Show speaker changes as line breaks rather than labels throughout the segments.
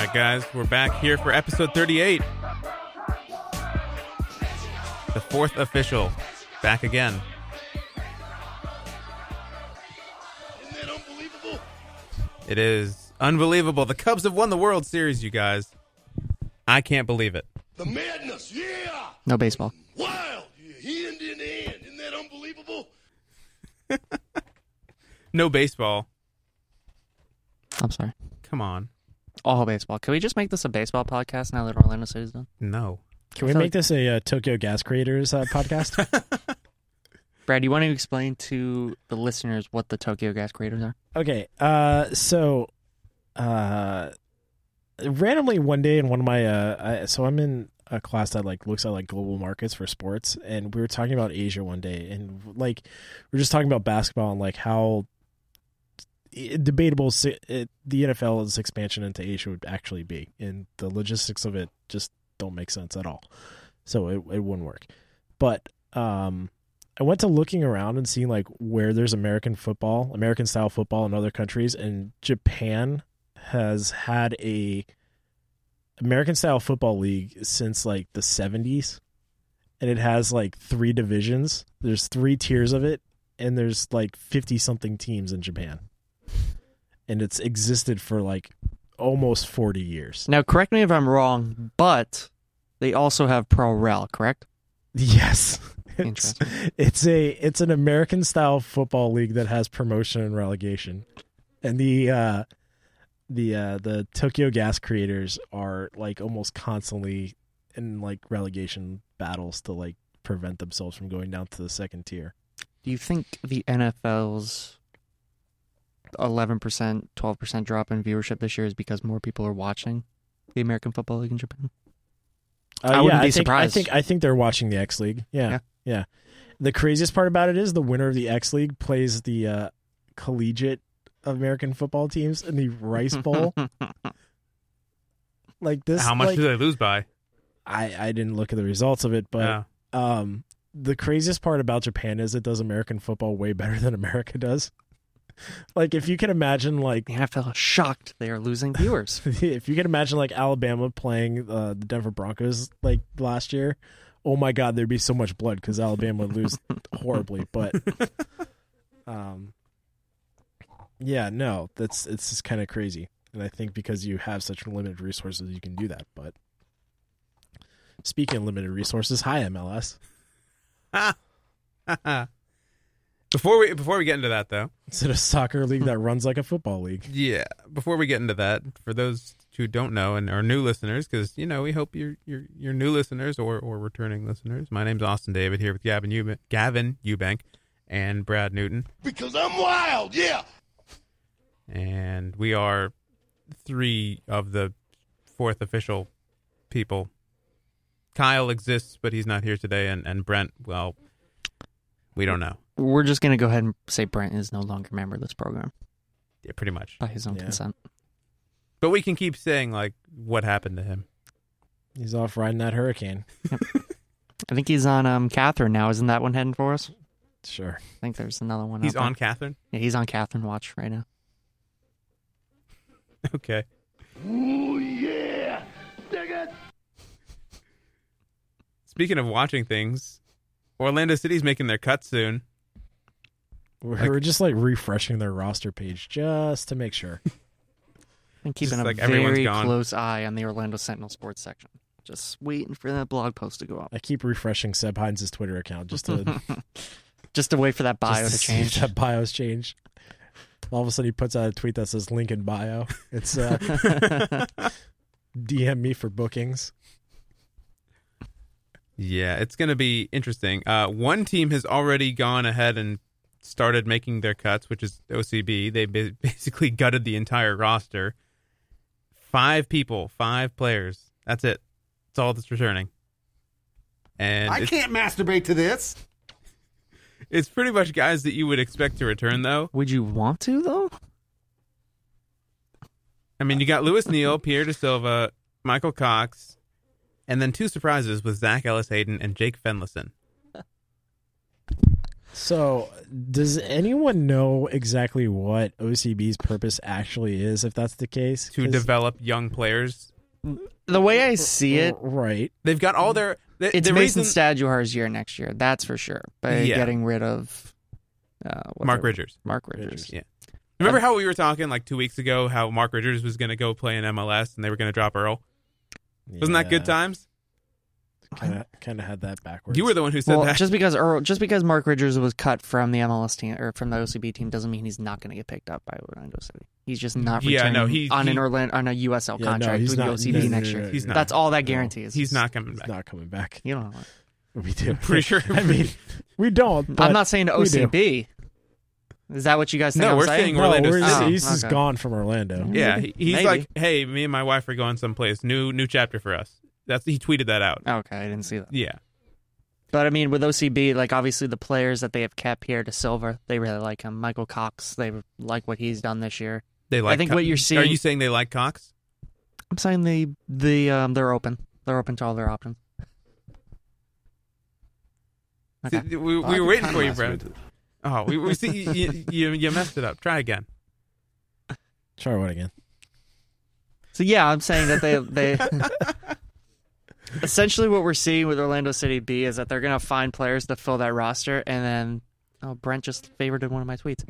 right, guys, we're back here for episode 38. The fourth official, back again.
Isn't that unbelievable?
It is unbelievable. The Cubs have won the World Series, you guys. I can't believe it.
The madness, yeah!
No baseball.
Wild! Hand in hand. Isn't that unbelievable?
No baseball.
I'm sorry.
Come on.
All baseball. Can we just make this a baseball podcast now that Orlando City's done?
No.
Can we make this a Tokyo Gas Creators podcast?
Brad, you want to explain to the listeners what the Tokyo Gas Creators are?
Okay. So randomly one day in one of my so I'm in a class that looks at global markets for sports, and we were talking about Asia one day, and we're just talking about basketball and how debatable the NFL's expansion into Asia would actually be, and the logistics of it just don't make sense at all. So it wouldn't work. But I went to looking around and seeing where there's American style football in other countries, and Japan has had a American style football league since the 70s, and it has 3 divisions. There's 3 tiers of it, and there's 50 something teams in Japan. And it's existed for almost 40 years.
Now, correct me if I'm wrong, but they also have Pro Rel, correct?
Yes.
Interesting.
It's an American style football league that has promotion and relegation. And the Tokyo Gas Creators are almost constantly in relegation battles to prevent themselves from going down to the second tier.
Do you think the NFL's 11%, 12% drop in viewership this year is because more people are watching the American Football League in Japan? I wouldn't be surprised.
I think they're watching the X League. Yeah. The craziest part about it is the winner of the X League plays the collegiate American football teams in the Rice Bowl. This.
How much do they lose by?
I didn't look at the results of it, but the craziest part about Japan is it does American football way better than America does. If you can imagine,
the NFL is shocked they are losing viewers.
If you can imagine, Alabama playing the Denver Broncos last year, oh my God, there'd be so much blood because Alabama would lose horribly. But, yeah, no, it's just kind of crazy, and I think because you have such limited resources, you can do that. But speaking of limited resources, hi MLS.
Before we get into that, though,
is it a soccer league that runs like a football league?
Yeah. Before we get into that, for those who don't know and are new listeners, because we hope you're new listeners or returning listeners. My name's Austin David, here with Gavin Eubank and Brad Newton.
Because I'm wild, yeah.
And we are 3 of the 4th official people. Kyle exists, but he's not here today, and Brent, well, we don't know.
We're just going to go ahead and say Brent is no longer a member of this program.
Yeah, pretty much.
By his own consent.
But we can keep saying, what happened to him.
He's off riding that hurricane.
Yep. I think he's on Catherine now. Isn't that one heading for us?
Sure.
I think there's another one.
He's on Catherine?
Yeah, he's on Catherine watch right now.
Okay.
Ooh, yeah. Dig it.
Speaking of watching things, Orlando City's making their cut soon.
We're just refreshing their roster page just to make sure.
And keeping a very close eye on the Orlando Sentinel sports section. Just waiting for that blog post to go up.
I keep refreshing Seb Hines' Twitter account just to
wait for that bio to change.
See if that bio's changed. All of a sudden he puts out a tweet that says link in bio. It's DM me for bookings.
Yeah, it's going to be interesting. One team has already gone ahead and started making their cuts, which is OCB. They basically gutted the entire roster. 5 people, 5 players. That's it. That's all that's returning. And
I can't masturbate to this.
It's pretty much guys that you would expect to return, though.
Would you want to, though?
I mean, you got Lewis Neal, Pierre Da Silva, Michael Cox, and then 2 surprises with Zach Ellis-Hayden and Jake Fenlison.
So, does anyone know exactly what OCB's purpose actually is, if that's the case?
To develop young players.
The way I see it,
right?
They've got all their...
it's Mason Stadjuhar's year next year, that's for sure. By getting rid of...
Mark Ridgers.
Mark Ridgers.
Yeah. Remember how we were talking like 2 weeks ago how Mark Ridgers was going to go play in MLS and they were going to drop Earl? Wasn't that good times?
Kind of had that backwards.
You were the one who said that.
Just because Mark Ridgers was cut from the MLS team or from the OCB team doesn't mean he's not going to get picked up by Orlando City. He's just not returning on a USL contract with the OCB next year.
He's not.
That's all that guarantees.
He's not coming back.
He's not coming back.
You don't know what?
We do.
I'm pretty sure.
I mean, we don't. But
I'm not saying OCB. Is that what you guys think?
No, we're saying Orlando City.
He's gone from Orlando.
Yeah, he's
Maybe.
like, hey, me and my wife are going someplace. New chapter for us. He tweeted that out.
Okay, I didn't see that.
Yeah.
But I mean, with OCB, like obviously the players that they have kept, Pierre De Silva, they really like him. Michael Cox, they like what he's done this year.
They like.
I think what you're seeing.
Are you saying they like Cox?
I'm saying they're open. They're open to all their options. Okay.
See, we were waiting for you, Brad. Oh, we see you messed it up. Try again.
Try what again?
So yeah, I'm saying that they essentially what we're seeing with Orlando City B is that they're going to find players to fill that roster, and then Brent just favorited one of my tweets.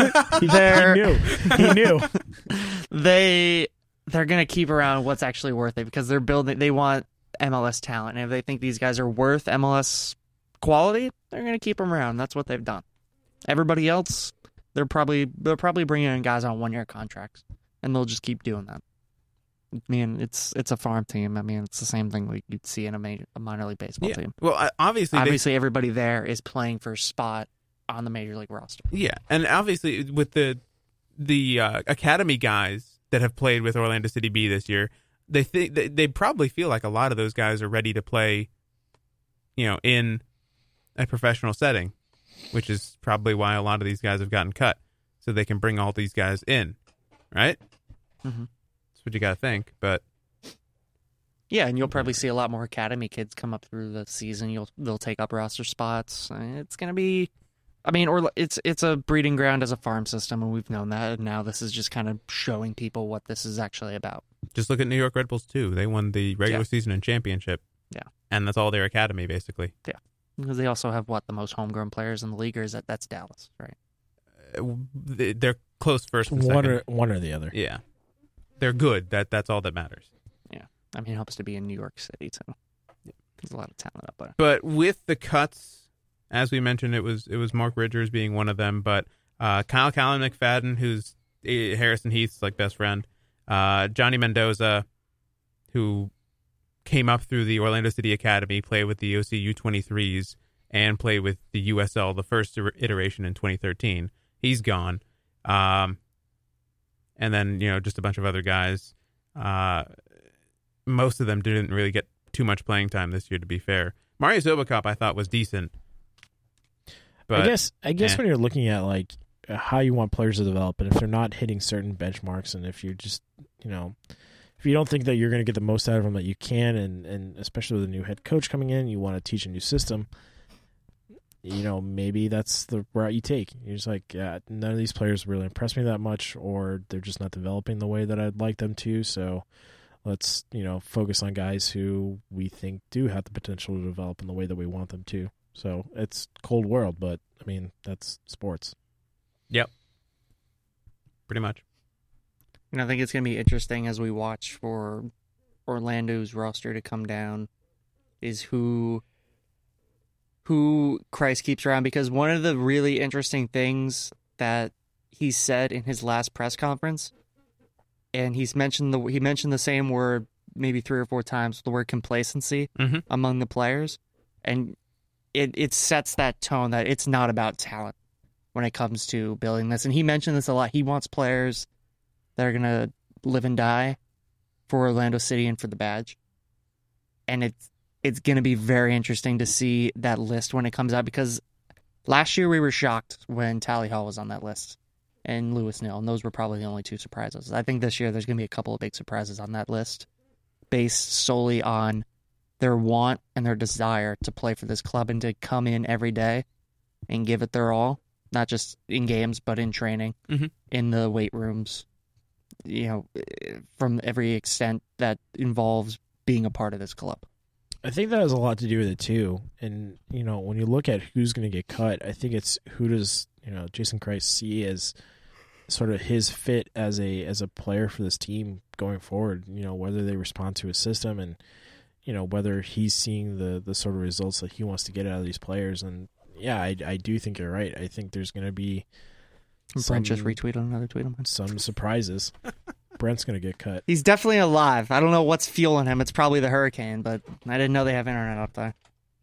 He knew.
They're going to keep around what's actually worth it because they want MLS talent, and if they think these guys are worth MLS quality, they're going to keep them around. That's what they've done. Everybody else, they're probably bringing in guys on 1-year contracts, and they'll just keep doing that. I mean, it's a farm team. I mean, it's the same thing like you'd see in a minor league baseball team.
Well, obviously
everybody there is playing for a spot on the major league roster.
Yeah, and obviously with the academy guys that have played with Orlando City B this year, they probably feel like a lot of those guys are ready to play, in a professional setting, which is probably why a lot of these guys have gotten cut, so they can bring all these guys in, right?
Mm-hmm.
That's what you got to think, but
yeah, and you'll probably see a lot more academy kids come up through the season. They'll take up roster spots. It's going to be, it's a breeding ground as a farm system, and we've known that. And now this is just kind of showing people what this is actually about.
Just look at New York Red Bulls too. They won the regular season and championship.
Yeah,
and that's all their academy basically.
Yeah, because they also have the most homegrown players in the league. Or is that's Dallas, right?
They're close first and second.
One or the other.
Yeah, they're good. That's all that matters.
Yeah, I mean, it helps to be in New York City too. Yeah. There's a lot of talent up there.
But with the cuts, as we mentioned, it was Mark Ridgers being one of them. But Kyle Callan McFadden, who's Harrison Heath's best friend, Johnny Mendoza, who came up through the Orlando City Academy, played with the OC U23s, and played with the USL, the first iteration in 2013. He's gone. And then, just a bunch of other guys. Most of them didn't really get too much playing time this year, to be fair. Mario Sobakop, I thought, was decent. But
I guess when you're looking at how you want players to develop, and if they're not hitting certain benchmarks, and if you're just, if you don't think that you're going to get the most out of them that you can, and especially with a new head coach coming in, you want to teach a new system, maybe that's the route you take. You're just none of these players really impress me that much, or they're just not developing the way that I'd like them to, so let's, focus on guys who we think do have the potential to develop in the way that we want them to. So it's cold world, but, that's sports.
Yep. Pretty much.
And I think it's going to be interesting as we watch for Orlando's roster to come down is who Christ keeps around, because one of the really interesting things that he said in his last press conference, and he mentioned the same word maybe 3 or 4 times, the word complacency among the players, and it sets that tone that it's not about talent when it comes to building this. And he mentioned this a lot. He wants players that are going to live and die for Orlando City and for the badge. And it's going to be very interesting to see that list when it comes out, because last year we were shocked when Tally Hall was on that list and Lewis Neal, and those were probably the only 2 surprises. I think this year there's going to be a couple of big surprises on that list based solely on their want and their desire to play for this club and to come in every day and give it their all, not just in games, but in training, in the weight rooms, from every extent that involves being a part of this club.
I think that has a lot to do with it too. And when you look at who's going to get cut, I think it's who does Jason Kreis see as sort of his fit as a player for this team going forward. Whether they respond to his system and whether he's seeing the sort of results that he wants to get out of these players. And yeah, I do think you're right. I think there's going to be
Brent just retweeted another tweet of mine.
Some surprises. Brent's going to get cut.
He's definitely alive. I don't know what's fueling him. It's probably the hurricane, but I didn't know they have internet up there.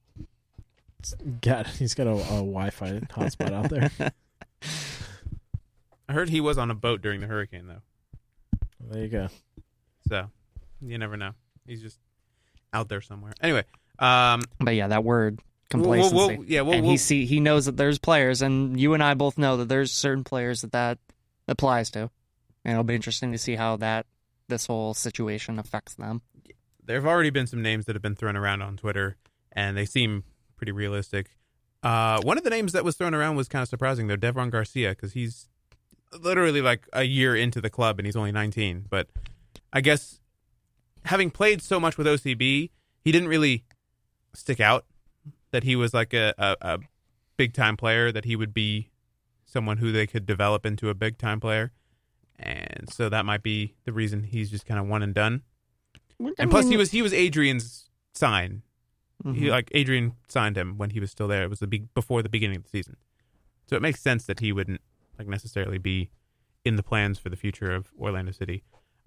He's got a Wi-Fi hotspot out there.
I heard he was on a boat during the hurricane, though.
There you go.
So, you never know. He's just out there somewhere. Anyway.
But yeah, that word, complacency. He knows that there's players, and you and I both know that there's certain players that applies to. And it'll be interesting to see how this whole situation affects them.
There have already been some names that have been thrown around on Twitter, and they seem pretty realistic. One of the names that was thrown around was kind of surprising, though, Devron Garcia, because he's literally like a year into the club, and he's only 19. But I guess having played so much with OCB, he didn't really stick out that he was like a big-time player, that he would be someone who they could develop into a big-time player. And so that might be the reason he's just kind of one and done. And plus, he was Adrian's sign. Mm-hmm. Adrian signed him when he was still there. It was before the beginning of the season, so it makes sense that he wouldn't necessarily be in the plans for the future of Orlando City.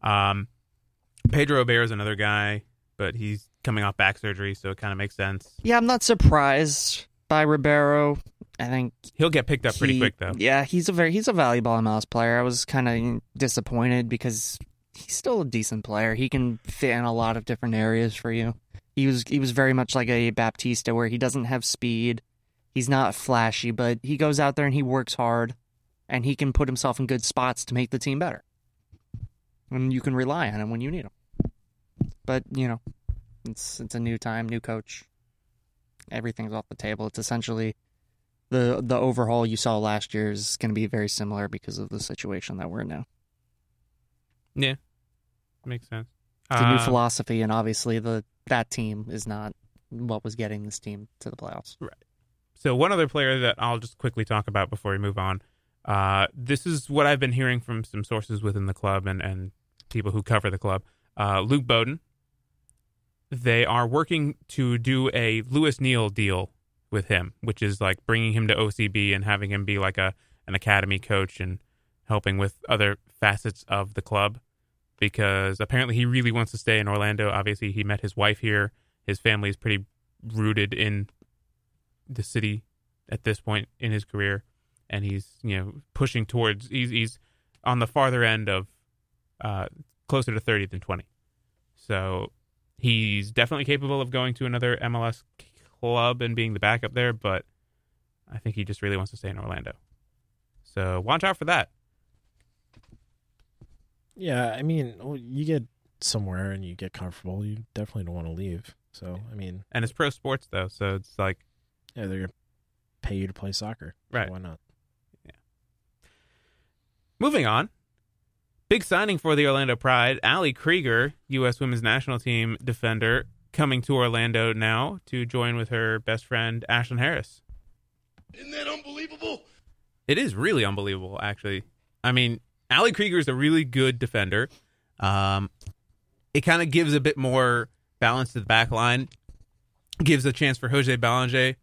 Pedro Obear is another guy, but he's coming off back surgery, so it kind of makes sense.
Yeah, I'm not surprised by Ribeiro. I think
he'll get picked up pretty quick, though.
Yeah, he's a valuable MLS player. I was kind of disappointed because he's still a decent player. He can fit in a lot of different areas for you. He was very much like a Baptista, where he doesn't have speed. He's not flashy, but he goes out there and he works hard, and he can put himself in good spots to make the team better. And you can rely on him when you need him. But it's a new time, new coach. Everything's off the table. It's essentially the overhaul you saw last year is going to be very similar because of the situation that we're in now.
Yeah, makes sense.
It's a new philosophy, and obviously that team is not what was getting this team to the playoffs.
Right. So one other player that I'll just quickly talk about before we move on. This is what I've been hearing from some sources within the club and people who cover the club. Luke Bowden. They are working to do a Lewis Neal deal with him, which is like bringing him to OCB and having him be like an academy coach and helping with other facets of the club, because apparently he really wants to stay in Orlando. Obviously, he met his wife here. His family is pretty rooted in the city at this point in his career, and he's pushing towards. He's on the farther end of closer to 30 than 20. So he's definitely capable of going to another MLS club and being the backup there, but I think he just really wants to stay in Orlando. So watch out for that.
Yeah, I mean, you get somewhere and you get comfortable, you definitely don't want to leave. So, I mean...
And it's pro sports, though, so it's like...
Yeah, they're going to pay you to play soccer.
Right.
So why not?
Yeah. Moving on. Big signing for the Orlando Pride. Ali Krieger, U.S. Women's National Team defender, coming to Orlando now to join with her best friend, Ashlyn Harris.
Isn't that unbelievable?
It is really unbelievable, actually. I mean, Ali Krieger is a really good defender. It kind of gives a bit more balance to the back line. Gives a chance for Jose Belanger.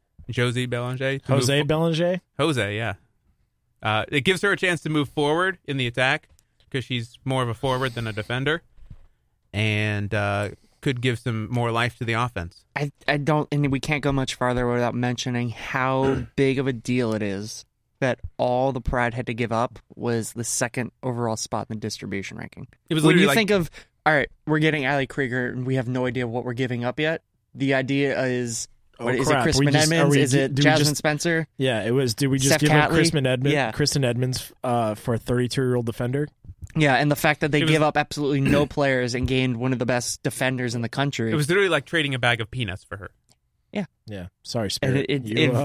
Jose, yeah. It gives her a chance to move forward in the attack because she's more of a forward than a defender. And could give some more life to the offense.
I don't, and we can't go much farther without mentioning how big of a deal it is that all the Pride had to give up was the second overall spot in the distribution ranking.
It was
when you think of, all right, we're getting Ali Krieger and we have no idea what we're giving up yet. The idea is, is it Crispin Edmonds? Is it Jasmine Spencer?
Yeah, it was. Did we just
Steph
give up
Catley?
Kristen Edmonds for a 32-year-old defender?
Yeah, and the fact that they gave up absolutely no players and gained one of the best defenders in the country.
It was literally like trading a bag of peanuts for her.
Yeah.
Yeah. Sorry, Spirit.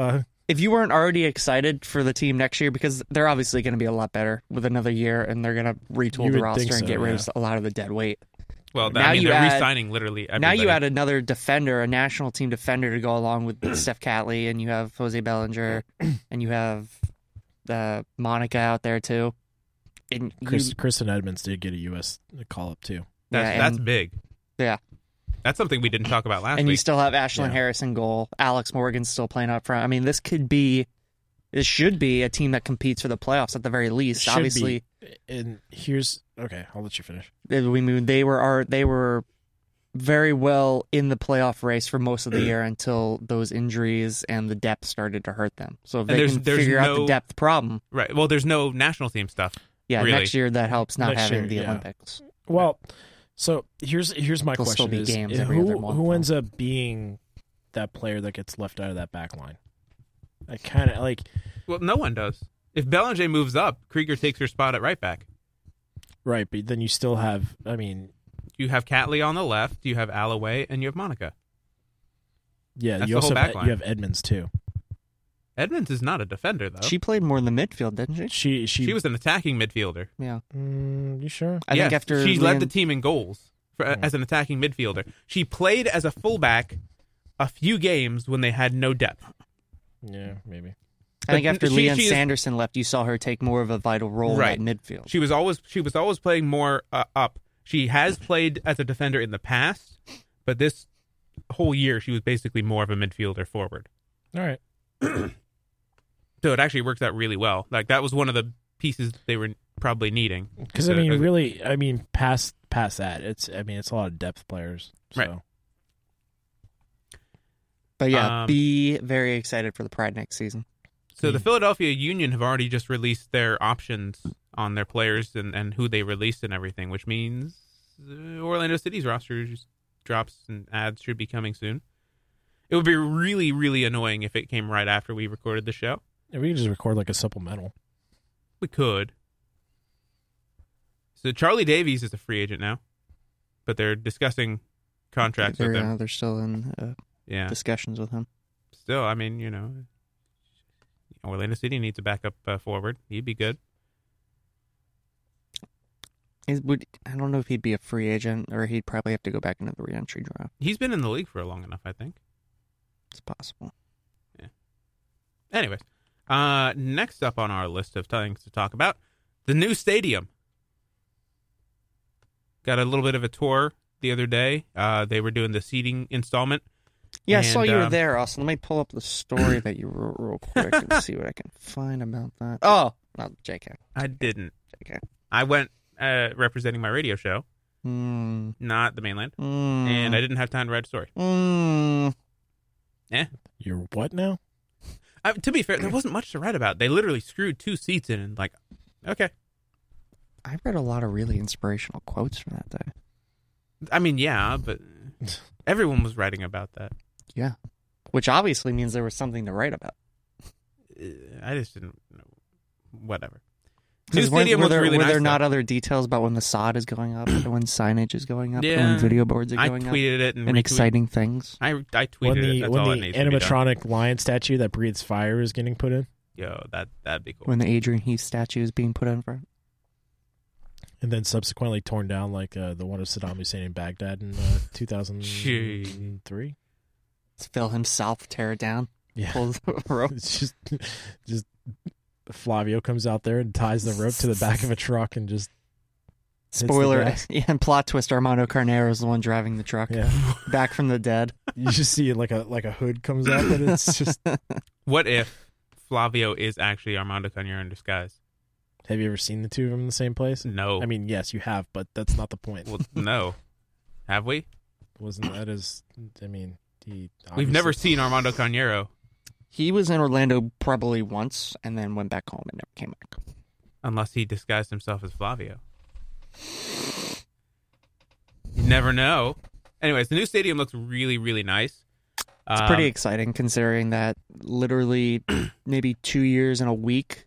if you weren't already excited for the team next year, because they're obviously going to be a lot better with another year, and they're going to retool
You
the
would
roster
think
and
so,
get rid
yeah.
of a lot of the dead weight.
Well,
Now you
they're
add-
re-signing literally everybody.
Now you add another defender, a national team defender, to go along with Steph Catley, and you have Jose Bellinger, and you have Monica out there too. And
Kristen Edmonds did get a U.S. call-up, too.
That's big.
Yeah.
That's something we didn't talk about last
And you
week.
still have Ashlyn
Yeah.
Harris in goal. Alex Morgan's still playing up front. I mean, this should be a team that competes for the playoffs at the very least.
Should
Obviously,
be. And here's... Okay, I'll let you finish.
they were very well in the playoff race for most of the year until those injuries and the depth started to hurt them. So if
And
they
there's
can figure out the
no-
depth problem,
Right. Well, there's no national team stuff.
really.
Next
year that helps not
Next
having
year,
the
yeah.
Olympics.
Well, so here's my
There'll still
question:
be
is
games every other month,
who
though.
ends up being that player that gets left out of that back line? I kind of like
Well, no one does. If Bellinger moves up, Krieger takes her spot at right back.
right, but then you still have. I mean,
You have Catley on the left, you have Alloway, and you have Monica.
yeah,
That's
you
the
also
whole
have,
back line.
you have Edmonds too.
Edmonds is not a defender, though.
She played more in the midfield, didn't she?
She
She was an attacking midfielder.
Yeah.
You sure?
I think
Yes,
after
she led
Leon-
the team in goals as an attacking midfielder. She played as a fullback a few games when they had no depth.
Yeah, maybe.
I think
But
after
she
Leon
is-
Sanderson left, you saw her take more of a vital role
Right.
in that midfield.
She was always playing more up. She has played as a defender in the past, but this whole year she was basically more of a midfielder forward.
All right.
So it actually works out really well. Like that was one of the pieces they were probably needing.
Because I mean, really, I mean, past that, it's a lot of depth players. So.
Right.
But yeah,
Um,
be very excited for the Pride next season.
So the Philadelphia Union have already just released their options on their players and who they released and everything, which means Orlando City's roster just drops and ads should be coming soon. It would be really, really annoying if it came right after we recorded the show.
Yeah, we could just record like a supplemental.
We could. So Charlie Davies is a free agent now, but they're discussing contracts with him.
They're still in
Yeah.
discussions with him.
Still, I mean, Orlando City needs a backup forward. He'd be good.
I don't know if he'd be a free agent or he'd probably have to go back into the re-entry draft.
He's been in the league for long enough, I think.
It's possible.
Anyways, next up on our list of things to talk about, the new stadium. Got a little bit of a tour the other day. They were doing the seating installment.
Yeah, I
And,
saw you were there, Austin. Let me pull up the story that you wrote real quick and see what I can find about that. Oh, not JK.
I didn't.
JK.
I went representing my radio show,
Mm,
not the mainland,
mm,
and I didn't have time to write a story.
You're what now?
To be fair, there wasn't much to write about. They literally screwed 2 seats in and okay.
I read a lot of really inspirational quotes from that day.
I mean, yeah, but everyone was writing about that.
Yeah. Which obviously means there was something to write about.
I just didn't know. Whatever. New
'Cause
stadium
were
looks
there,
really
were
nice.
there not
though.
other details about when the sod is going up, when signage is going up,
Yeah.
when video boards are
I
going up,
tweeted it and
and
retweeted-
exciting things?
I tweeted it. That's all it
when
needs
the
to be done.
animatronic lion statue that breathes fire is getting put in,
Yo, that'd be cool.
When the Adrian Heath statue is being put in front.
and then subsequently torn down like the one of Saddam Hussein in Baghdad in 2003.
Let's Phil himself tear it down.
Yeah,
Pull the rope.
it's just Flavio comes out there and ties the rope to the back of a truck and just hits the
Spoiler.
gas.
Yeah, and plot twist, Armando Carnero is the one driving the truck.
Yeah,
Back from the dead.
you just see like a hood comes out, but it's just.
What if Flavio is actually Armando Carnero in disguise?
Have you ever seen the two of them in the same place?
No.
I mean, yes, you have, but that's not the point.
well, no. Have we?
Wasn't that as? I mean, he.
We've never
obviously-
seen Armando Carnero
He was in Orlando probably once and then went back home and never came back.
unless he disguised himself as Flavio. You never know. Anyways, the new stadium looks really, really nice.
It's pretty exciting considering that literally maybe 2 years and a week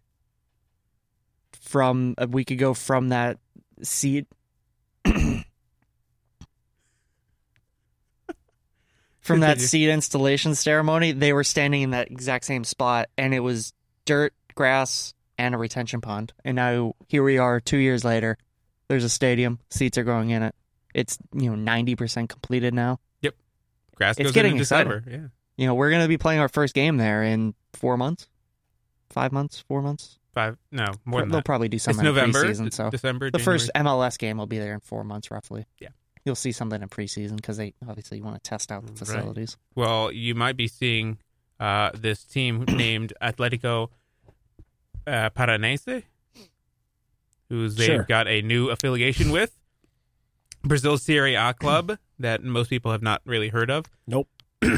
ago from that seat from that
Continue.
seed installation ceremony, they were standing in that exact same spot, and it was dirt, grass, and a retention pond. And now here we are 2 years later. There's a stadium. Seats are going in it. It's 90% completed now.
Grass
It's
goes
getting
in
exciting.
December. Yeah.
We're going to be playing our first game there in 4 months, 5 months, 4 months.
No, more than
They'll
that.
probably do
It's
something in
November,
preseason. So
December,
the
January.
first MLS game will be there in 4 months, roughly.
Yeah.
You'll see something in preseason because they obviously want to test out the facilities.
Well, you might be seeing this team named Atletico Paranaense, who's they've
Sure.
got a new affiliation with. Brazil's Serie A club that most people have not really heard of.
Nope.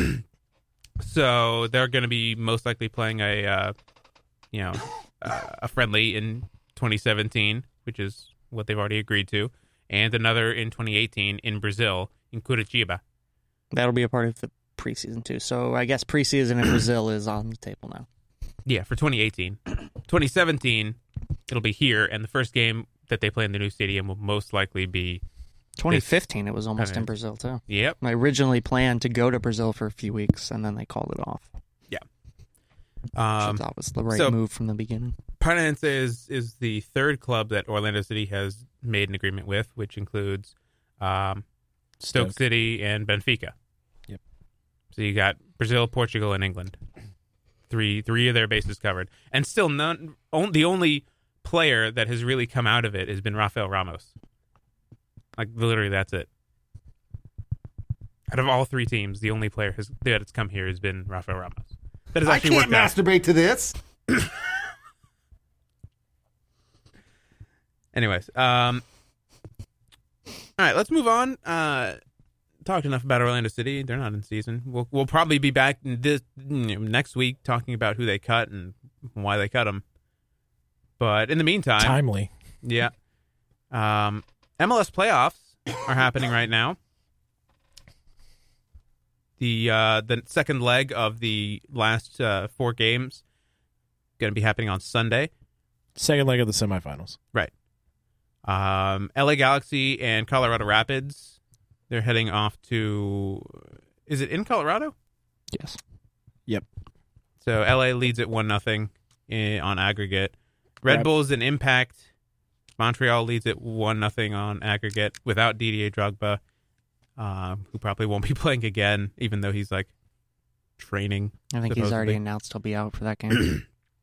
So they're going to be most likely playing a friendly in 2017, which is what they've already agreed to, and another in 2018 in Brazil, in Curitiba.
That'll be a part of the preseason, too. So I guess preseason in Brazil is on the table now.
Yeah, for 2018. 2017, it'll be here, and the first game that they play in the new stadium will most likely be...
2015, it was almost
Okay.
in Brazil, too.
Yep.
I originally planned to go to Brazil for a few weeks, and then they called it off. Which I thought was the right move from the beginning.
Paranaense is the third club that Orlando City has made an agreement with, which includes Stoke City and Benfica.
Yep.
So you got Brazil, Portugal, and England. Three of their bases covered. And still the only player that has really come out of it has been Rafael Ramos. Like, literally, that's it. Out of all three teams, the only player that's come here has been Rafael Ramos. That has
I
actually
can't
worked out.
masturbate to this.
Anyways, all right, let's move on. Talked enough about Orlando City. They're not in season. We'll probably be back next week talking about who they cut and why they cut them. But in the meantime,
Timely.
yeah, MLS playoffs are happening right now. The second leg of the last 4 games going to be happening on Sunday.
Second leg of the semifinals.
Right. LA Galaxy and Colorado Rapids. They're heading off to... Is it in Colorado?
Yes.
Yep.
So LA leads at 1-0 on aggregate. Red Bulls and Impact. Montreal leads at 1-0 on aggregate without Didier Drogba, who probably won't be playing again, even though he's like training.
I think he's
supposedly.
already announced he'll be out for that game.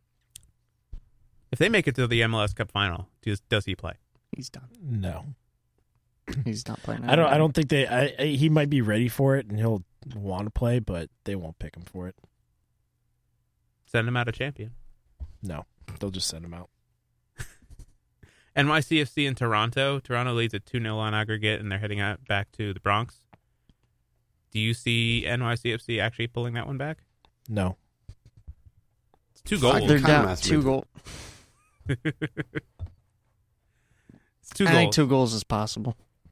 If they make it to the MLS Cup final, does he play?
He's done.
No.
He's not playing.
I don't think he might be ready for it and he'll want to play, but they won't pick him for it.
Send him out a champion.
No. They'll just send him out.
NYCFC in Toronto. Toronto leads at 2-0 on aggregate, and they're heading out back to the Bronx. Do you see NYCFC actually pulling that one back?
No.
It's 2 goals.
They're
Kinda
down
masturbate.
2 goals.
It's 2
I
goals.
think 2 goals is possible.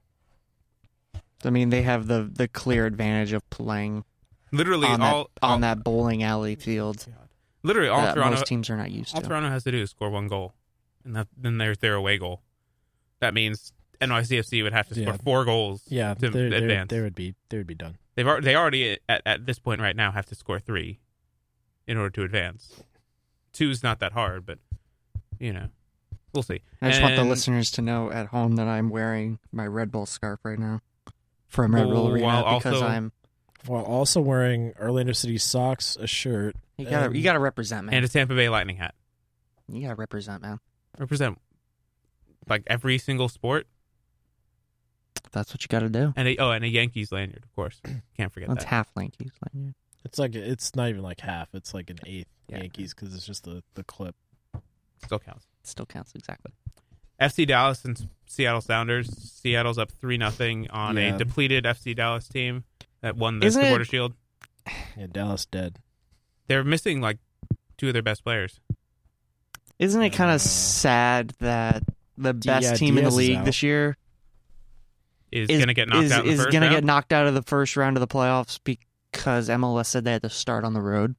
I mean, they have the clear advantage of playing
Literally
on that bowling alley field
Literally all
that
Toronto
most teams are not used
all
to.
Toronto has to do is score 1 goal, and then there's their away goal. That means NYCFC would have to score 4 goals
Yeah,
to
they
advance.
would be done.
They already at this point right now have to score 3 in order to advance. 2's not that hard, but we'll see.
I just want the
And-
listeners to know at home that I'm wearing my Red Bull scarf right now from Red Bull
Oh,
Arena
while
because
also-
I'm.
While also wearing Orlando City socks, a shirt.
You gotta represent, man.
and a Tampa Bay Lightning hat.
You gotta represent, man.
Represent like every single sport,
That's what you gotta do.
and a Yankees lanyard, of course. Can't forget
That's
that.
half Yankees. Lanyard.
It's not even like half. It's like an eighth
Yeah.
Yankees because it's just the clip.
Still counts.
Still counts exactly.
FC Dallas and Seattle Sounders. Seattle's up 3-0 on
Yeah.
a depleted FC Dallas team that won the
Isn't it-
Supporter Shield.
Yeah, Dallas dead.
They're missing like 2 of their best players.
Isn't it kind of sad that the best team in the
Diaz is
league
out.
this year
Is going to get knocked out in the
is
first
gonna
round.
get knocked out of the first round of the playoffs because MLS said they had to start on the road?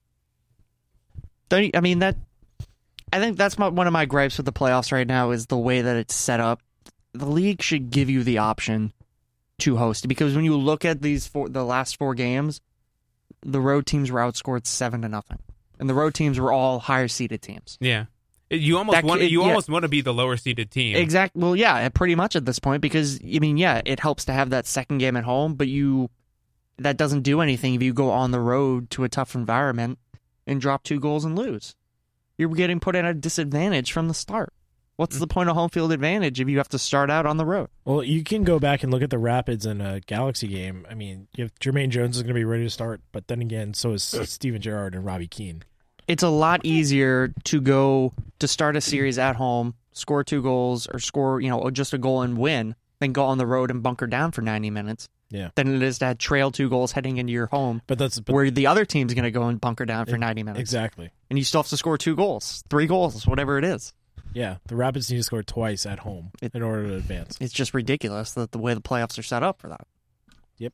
I think that's one of my gripes with the playoffs right now is the way that it's set up. The league should give you the option to host, because when you look at the last 4 games, the road teams were outscored 7-0, and the road teams were all higher seeded teams.
Yeah. You almost want to be the lower seeded team.
Exactly. Well, yeah, pretty much at this point, because it helps to have that second game at home, but that doesn't do anything if you go on the road to a tough environment and drop 2 goals and lose. You're getting put at a disadvantage from the start. What's the point of home field advantage if you have to start out on the road?
Well, you can go back and look at the Rapids and Galaxy game. I mean, if Jermaine Jones is going to be ready to start, but then again, so is Steven Gerrard and Robbie Keane.
It's a lot easier to start a series at home, score 2 goals, or score just a goal and win, than go on the road and bunker down for 90 minutes.
Yeah.
Than it is to trail 2 goals heading into your home,
but
where the other team's going to go and bunker down for 90 minutes.
Exactly.
And you still have to score 2 goals, 3 goals, whatever it is.
Yeah, the Rapids need to score twice at home in order to advance.
It's just ridiculous that the way the playoffs are set up for that.
Yep.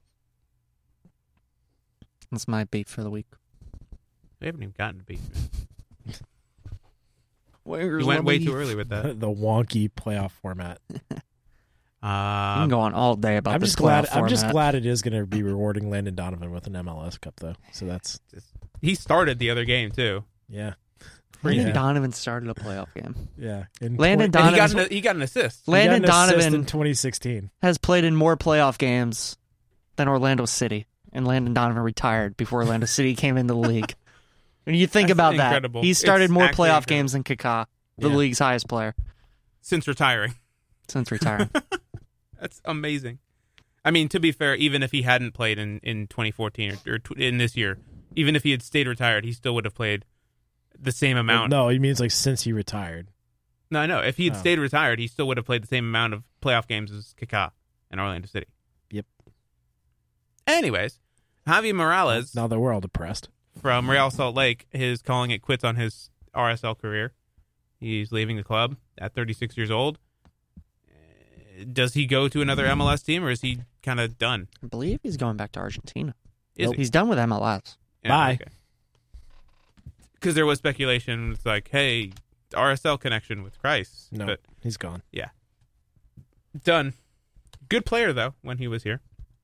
That's my beat for the week.
We haven't even gotten to beat.
You
went way too early with that.
The wonky playoff format.
You can go on all day about this playoff format.
I'm just glad it is going to be rewarding Landon Donovan with an MLS Cup, though. So that's...
He started the other game, too.
Yeah.
Landon Donovan started a playoff game.
Yeah.
Landon Donovan...
He got an assist.
Landon Donovan
in 2016
has played in more playoff games than Orlando City. And Landon Donovan retired before Orlando City came into the league. When you think about
incredible.
That, he started more playoff
incredible.
games than Kaká, the league's highest player.
Since retiring.
That's
amazing. I mean, to be fair, even if he hadn't played in 2014 or in this year, even if he had stayed retired, he still would have played the same amount.
No, he means like since he retired.
No. If he had stayed retired, he still would have played the same amount of playoff games as Kaká in Orlando City.
Yep.
Anyways, Javi Morales.
Now that we're all depressed.
From Real Salt Lake is calling it quits on his RSL career. He's leaving the club at 36 years old. Does he go to another MLS team, or is he kind of done?
I believe he's going back to Argentina.
He?
He's done with MLS.
Yeah,
Bye.
Because there was speculation, it's like, hey, RSL connection with Christ.
No,
but
he's gone.
Yeah. Done. Good player, though, when he was here.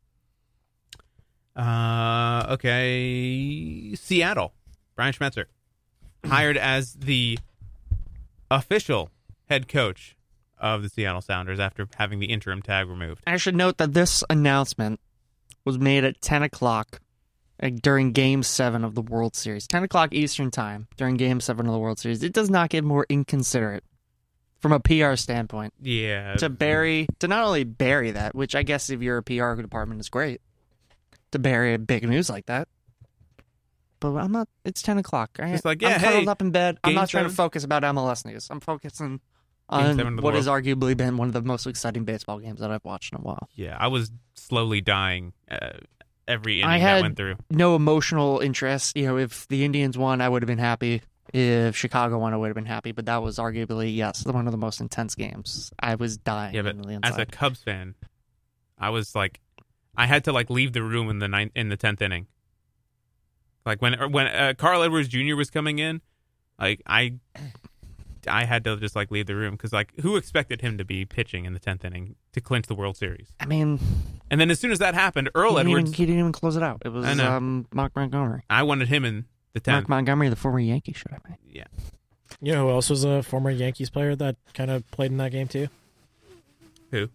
Okay. Seattle. Brian Schmetzer. Hired as the official head coach of the Seattle Sounders after having the interim tag removed.
I should note that this announcement was made at 10 o'clock during Game 7 of the World Series. 10 o'clock Eastern Time during Game 7 of the World Series. It does not get more inconsiderate from a PR standpoint.
Yeah.
To not only bury that, which I guess if you're a PR department is great, to bury big news like that. But I'm not, it's 10 o'clock. Right?
It's like, yeah,
I'm cuddled up in bed. I'm not trying to
7?
focus about MLS news. I'm focusing on what has arguably been one of the most exciting baseball games that I've watched in a while.
Yeah, I was slowly dying every inning that went through.
No emotional interest. If the Indians won, I would have been happy. If Chicago won, I would have been happy. But that was arguably, yes, one of the most intense games. I was dying.
Yeah, but as a Cubs fan, I was like, I had to leave the room in the 10th inning. Like when Carl Edwards Jr. was coming in, I had to just leave the room because who expected him to be pitching in the 10th inning to clinch the World Series?
I mean,
and then as soon as that happened, Edwards,
he didn't even close it out. It was Mark Montgomery.
I wanted him in the 10th.
Mark Montgomery, the former Yankee, should I mean?
Yeah.
You know who else was a former Yankees player that kind of played in that game too?
Who?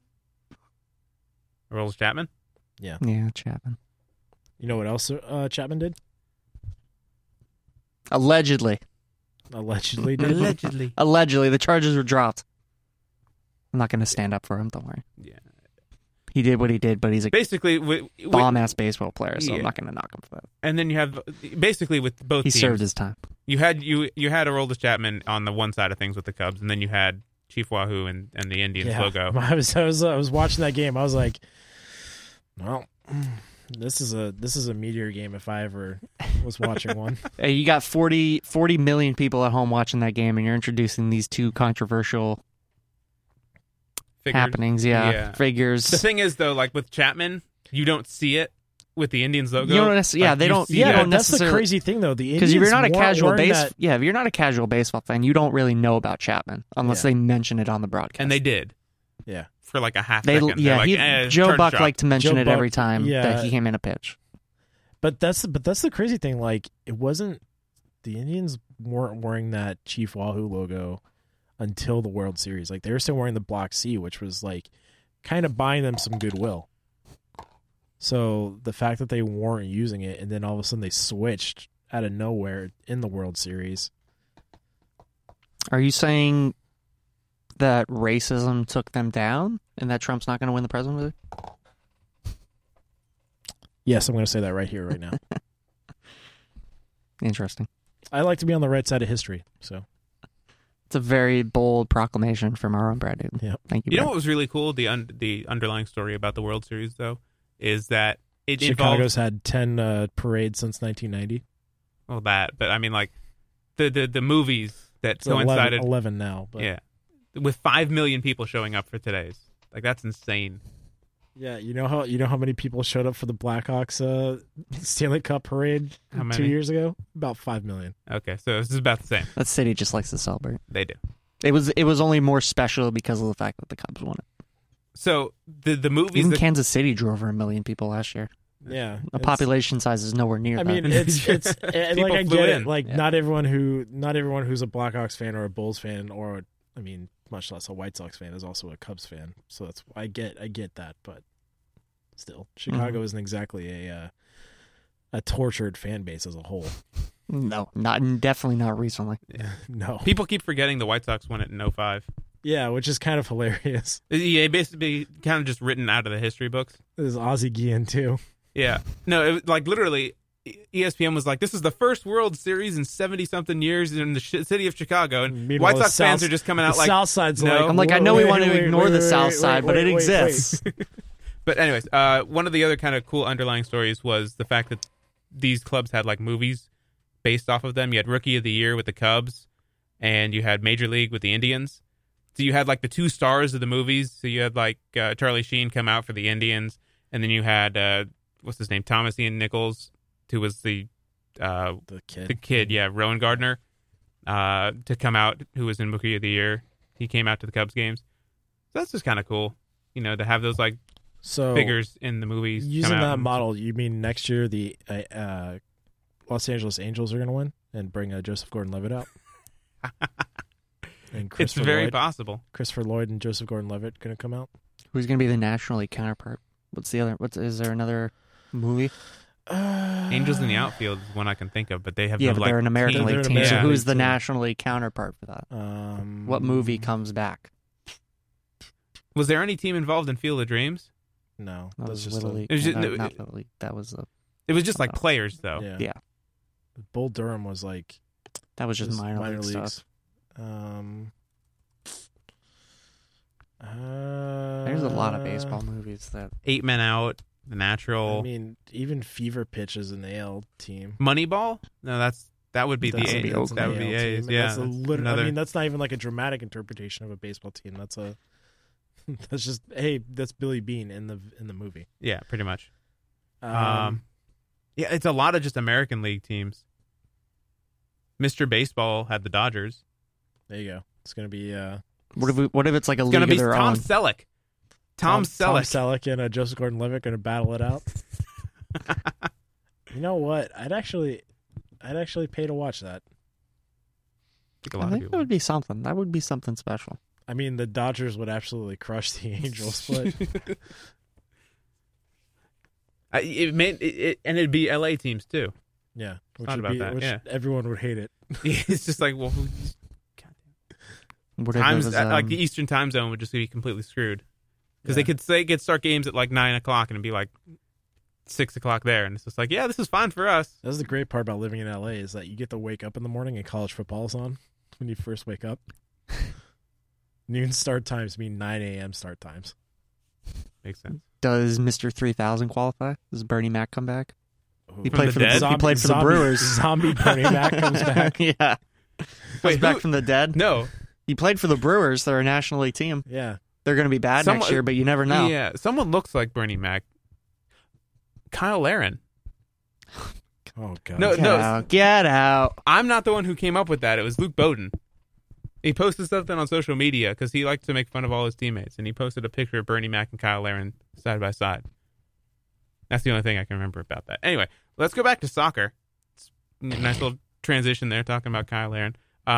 Aroldis Chapman?
Yeah.
Yeah, Chapman.
You know what else Chapman did?
Allegedly.
Allegedly did.
Allegedly. The charges were dropped. I'm not going to stand up for him, don't worry.
Yeah.
He did what he did, but he's a
basically
bomb-ass baseball player, so I'm not going to knock him for that.
And then you have, basically with both teams.
He served his time.
You had Aroldis Chapman on the one side of things with the Cubs, and then you had Chief Wahoo and the Indians logo.
I was watching that game. I was like, well, this is a meteor game if I ever was watching one.
Hey, you got 40 million people at home watching that game, and you're introducing these two controversial happenings. Figures.
The thing is, though, with Chapman, you don't see it with the Indians logo.
You don't necessarily, they don't. Yeah, don't
that's
necessarily.
the crazy thing, though. The
because if you're not a casual
if
you're not a casual baseball fan, you don't really know about Chapman unless they mention it on the broadcast.
And they did.
Yeah.
for like a half
They,
second.
yeah,
They're like,
Joe
turn
Buck
shot.
liked to mention
Joe
it
Buck,
every time
yeah.
that he came in a pitch.
But that's the crazy thing. Like, it wasn't the Indians weren't wearing that Chief Wahoo logo until the World Series. Like, they were still wearing the Block C, which was like kind of buying them some goodwill. So the fact that they weren't using it, and then all of a sudden they switched out of nowhere in the World Series.
Are you saying that racism took them down and that Trump's not going to win the presidency?
Yes, I'm going to say that right here, right now.
Interesting.
I like to be on the right side of history. So
It's a very bold proclamation from our own Brad Newton.
Yep.
Thank you,
You know
Brad.
what was really cool? The underlying story about the World Series, though, is that it
Chicago's
involved
had 10 parades since 1990.
well that, but I mean like the movies that
It's
coincided.
11 now. But
Yeah, with 5 million people showing up for today's. Like that's insane.
Yeah, you know how many people showed up for the Blackhawks Stanley Cup parade
How
2
many?
years ago? About 5 million.
Okay, so this is about the same.
That city just likes to celebrate.
They do.
It was only more special because of the fact that the Cubs won it.
So the movies
Even
that
Kansas City drew over 1 million people last year.
Yeah,
The population size is nowhere near
I
that.
mean, it's and
People
like I
flew
get
in.
it. Like
Yeah.
not everyone who's a Blackhawks fan or a Bulls fan or I mean, much less a White Sox fan is also a Cubs fan. So that's I get that, but still, Chicago isn't exactly a tortured fan base as a whole.
no, definitely not recently.
No.
people keep forgetting the White Sox won it in 05.
Yeah, which is kind of hilarious.
Yeah, basically kind of just written out of the history books.
This is Ozzie Guillen too.
Yeah. No, it was like literally ESPN was like, this is the first World Series in 70-something years in the city of Chicago. And
Meanwhile,
White
the
Sox fans
South-
are just coming out
the
like,
South Side's
no.
like
I'm like, I know we want to ignore the South Side, but it
wait.
exists.
But anyways, one of the other kind of cool underlying stories was the fact that these clubs had like movies based off of them. You had Rookie of the Year with the Cubs, and you had Major League with the Indians. So you had like the two stars of the movies. So you had like Charlie Sheen come out for the Indians, and then you had what's his name, Thomas Ian Nichols, who was the kid, yeah, Rowan Gardner, to come out, who was in Rookie of the Year. He came out to the Cubs games. So that's just kind of cool, to have those like figures in the movies.
Using
come out
that
and-
model, you mean next year the Los Angeles Angels are going to win and bring Joseph Gordon-Levitt out? And
It's very possible.
Christopher Lloyd and Joseph Gordon-Levitt going to come out?
Who's going to be the National League counterpart? Is there another movie?
Angels in the Outfield is one I can think of, but they have
Yeah,
no,
but
like,
they're an American
team.
League
They're an
team. So
American
who's
League
the
team.
National League counterpart for that? What movie comes back?
Was there any team involved in Field of Dreams?
No,
That
that's
was
just
Little
a,
League.
it was just-
Not Little League. That was
It was just like players, though.
yeah.
yeah.
Bull Durham was like
That was just minor league
leagues.
stuff. There's a lot of baseball movies that
8 Men Out, The Natural,
I mean, even Fever Pitch is an AL team.
Moneyball. No, that would be
That's
the
an
A's.
Oakland.
That would be
AL
A's.
team.
Yeah,
That's
another-
I mean, that's not even like a dramatic interpretation of a baseball team. That's that's just that's Billy Bean in the movie.
yeah, pretty much. Yeah, it's a lot of just American League teams. Mr. Baseball had the Dodgers.
There you go. It's gonna be
what if it's like a
It's
league
gonna
of
be
their
Tom
own?
Selleck.
Tom
Selleck.
Selleck and Joseph Gordon-Levitt going to battle it out. You know what? I'd actually pay to watch that.
think a
I
lot of
think that
people.
would be something. That would be something special.
I mean, the Dodgers would absolutely crush the Angels, but
And it'd be LA teams too.
yeah, which
Thought
would
about
be,
that,
which
yeah.
everyone would hate it.
It's just like, well,
What if it
times
was,
like the Eastern time zone would just be completely screwed because
Yeah.
they could start games at like 9 o'clock and it'd be like 6 o'clock there, and it's just like, yeah, this is fine for us.
That's the great part about living in LA is that you get to wake up in the morning and college football's on when you first wake up. Noon start times mean 9 a.m. start times.
Makes sense.
Does Mr. 3000 qualify? Does Bernie Mac come back? He
From
played
the
for
dead?
the he played for the Brewers.
Zombie Bernie Mac comes back.
yeah.
Wait,
Comes back
who-
from the dead.
No,
He played for the Brewers. They're a National League team.
Yeah.
They're going to be bad next
Someone-
year, but you never know.
yeah, someone looks like Bernie Mac. Kyle Laren.
Oh god.
No,
Get out. Get out.
I'm not the one who came up with that. It was Luke Bowden. He posted something on social media because he liked to make fun of all his teammates, and he posted a picture of Bernie Mac and Kyle Larin side by side. That's the only thing I can remember about that. Anyway, let's go back to soccer. It's a nice little transition there, talking about Kyle Larin.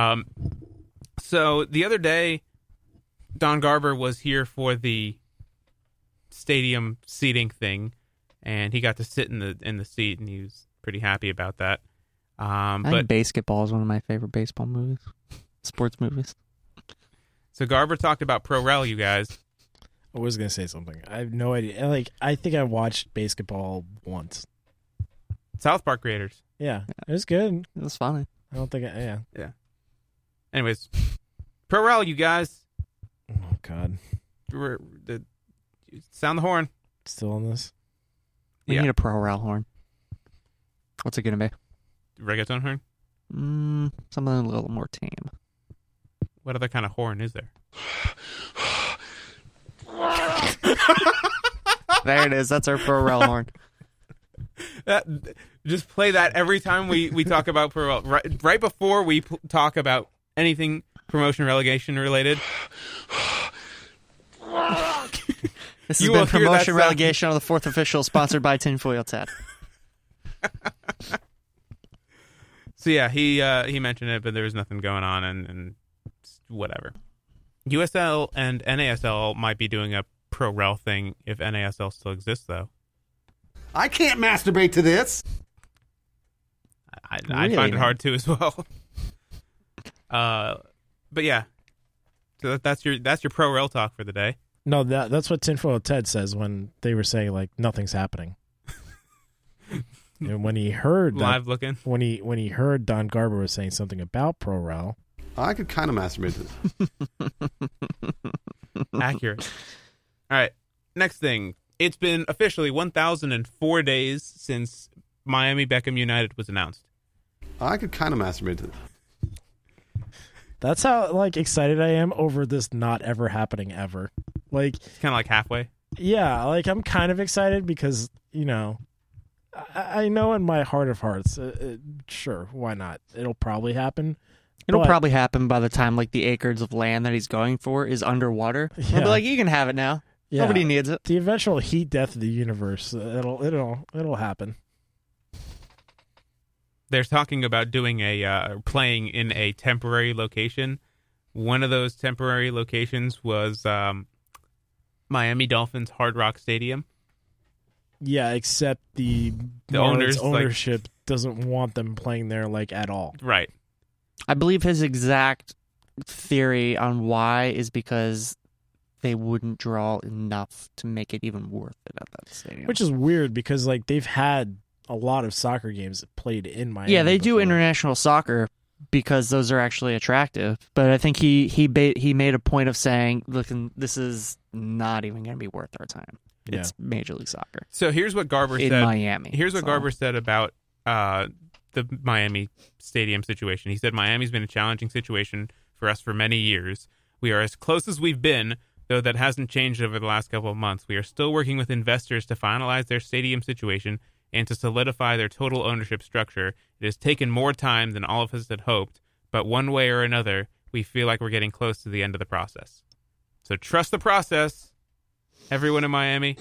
So the other day, Don Garber was here for the stadium seating thing, and he got to sit in the seat, and he was pretty happy about that.
I think Basketball is one of my favorite baseball movies, sports movies.
So Garber talked about Pro Rel, you guys.
I was going to say something. I have no idea. Like, I think I watched Basketball once.
South Park creators.
Yeah, it was good.
It was funny.
I don't think yeah.
Anyways, Pro Rel, you guys.
Oh, God.
Sound the horn.
Still on this?
We need a Pro Rel horn. What's it going to be?
Reggaeton horn?
Something a little more tame.
What other kind of horn is there?
There it is. That's our Pro Rel horn.
Just play that every time we talk about Pro Rel. Right before we talk about anything promotion relegation related.
This has been Promotion Relegation on the fourth official, sponsored by Tinfoil Ted.
So yeah, he mentioned it, but there was nothing going on, and whatever. USL and NASL might be doing a Pro Rel thing if NASL still exists, though.
I can't masturbate to this.
I find it hard to as well. But yeah, so that's your Pro Rel talk for the day.
No, that's what Tinfoil Ted says when they were saying like nothing's happening. And when he heard
live looking,
when he heard Don Garber was saying something about Pro Rel,
I could kind of masturbate to this.
Accurate. All right, next thing. It's been officially 1,004 days since Miami Beckham United was announced.
I could kind of masturbate to this.
That's how like excited I am over this not ever happening ever. Like
it's kind of like halfway.
Yeah, like I'm kind of excited because I know in my heart of hearts, sure, why not? It'll probably happen.
It'll probably happen by the time like the acres of land that he's going for is underwater. Yeah. He'll be like, you can have it now. Yeah. Nobody needs it.
The eventual heat death of the universe. It'll happen.
They're talking about doing playing in a temporary location. One of those temporary locations was Miami Dolphins Hard Rock Stadium.
Yeah, except the ownership doesn't want them playing there like at all.
Right.
I believe his exact theory on why is because they wouldn't draw enough to make it even worth it at that stadium.
Which is weird because like they've had a lot of soccer games played in Miami.
Yeah, they do international soccer because those are actually attractive. But I think he made a point of saying, look, this is not even going to be worth our time. It's Major League Soccer.
So here's what Garber said.
In Miami.
Here's what Garber said about the Miami stadium situation. He said, Miami's been a challenging situation for us for many years. We are as close as we've been, though that hasn't changed over the last couple of months. We are still working with investors to finalize their stadium situation and to solidify their total ownership structure. It has taken more time than all of us had hoped, but one way or another, we feel like we're getting close to the end of the process. So trust the process, everyone in Miami.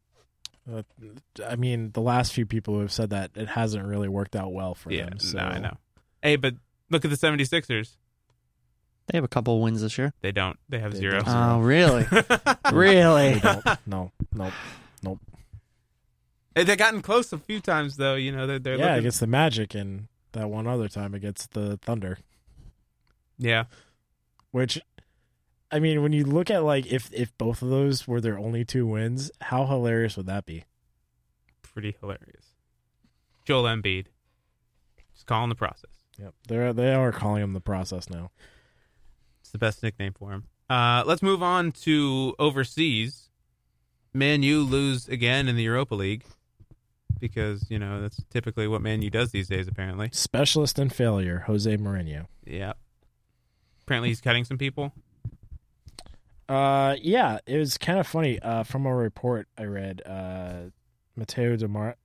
I mean, the last few people who have said that, it hasn't really worked out well for them. So.
No, I know. Hey, but look at the 76ers.
They have a couple wins this year.
They don't. They have zero.
Oh, really? Really?
They don't. No. Nope.
They've gotten close a few times, though. They're looking...
against the Magic and that one other time against the Thunder.
Yeah.
Which, I mean, when you look at, like, if both of those were their only 2 wins, how hilarious would that be?
Pretty hilarious. Joel Embiid. Just calling the process.
Yep. They are calling him the process now.
It's the best nickname for him. Let's move on to overseas. Man U lose again in the Europa League because, that's typically what Man U does these days, apparently.
Specialist in failure, Jose Mourinho.
Yeah. Apparently he's cutting some people.
Yeah, it was kind of funny. From a report I read, Matteo Demarian?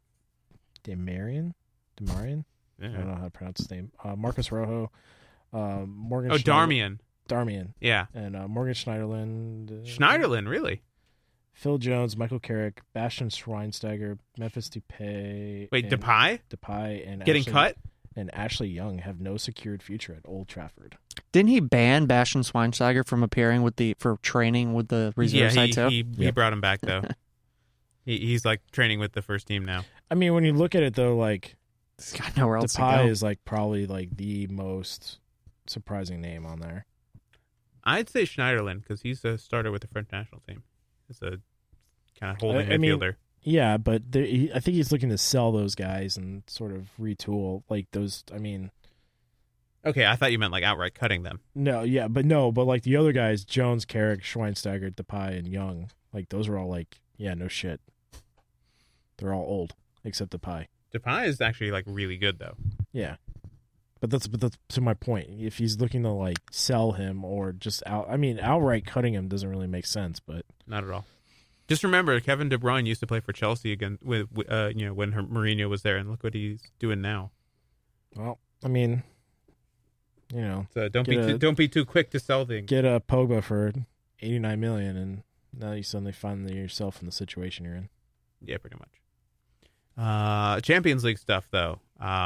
Yeah. I don't know how to pronounce his name. Marcus Rojo, Morgan Schneider.
Darmian.
Darmian.
Yeah.
And Morgan Schneiderlin.
Schneiderlin, really?
Phil Jones, Michael Carrick, Bastian Schweinsteiger, Memphis Depay.
Wait,
and
Depay?
and
Getting
Ashley,
cut?
And Ashley Young have no secured future at Old Trafford.
Didn't he ban Bastian Schweinsteiger from appearing for training with the reserve side too?
He brought him back though. He's like training with the first team now.
I mean, when you look at it though, like
He's got nowhere else to
Depay
go.
is like probably like the most surprising name on there.
I'd say Schneiderlin because he's a starter with the French national team. He's a kind of holding
I mean,
midfielder.
Yeah, but I think he's looking to sell those guys and sort of retool like those. I mean,
Okay, I thought you meant like outright cutting them.
but like the other guys, Jones, Carrick, Schweinsteiger, Depay, and Young, like those are all like, yeah, no shit. They're all old except Depay.
Depay is actually like really good though.
Yeah, but that's to my point. If he's looking to like sell him or just outright cutting him doesn't really make sense. But
Not at all. Just remember, Kevin De Bruyne used to play for Chelsea again when Mourinho was there, and look what he's doing now.
well, I mean,
So don't be too quick to sell things.
get a Pogba for $89 million, and now you suddenly find yourself in the situation you're in.
Yeah, pretty much. Champions League stuff though.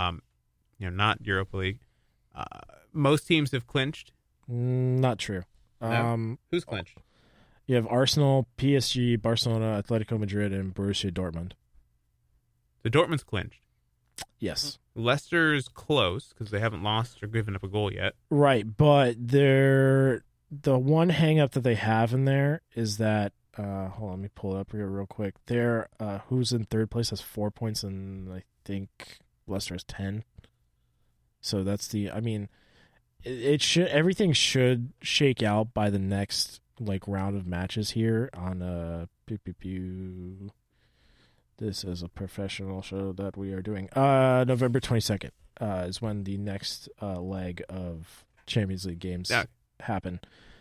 Not Europa League. Most teams have clinched.
Not true.
No. Who's clinched?
You have Arsenal, PSG, Barcelona, Atletico Madrid, and Borussia Dortmund.
The Dortmund's clinched.
Yes.
Leicester's close because they haven't lost or given up a goal yet.
Right, but the one hang up that they have in there is that hold on, let me pull it up here real quick. They're who's in third place has 4 points, and I think Leicester has 10. So that's everything should shake out by the next like round of matches here on This is a professional show that we are doing. November 22nd is when the next leg of Champions League games happen.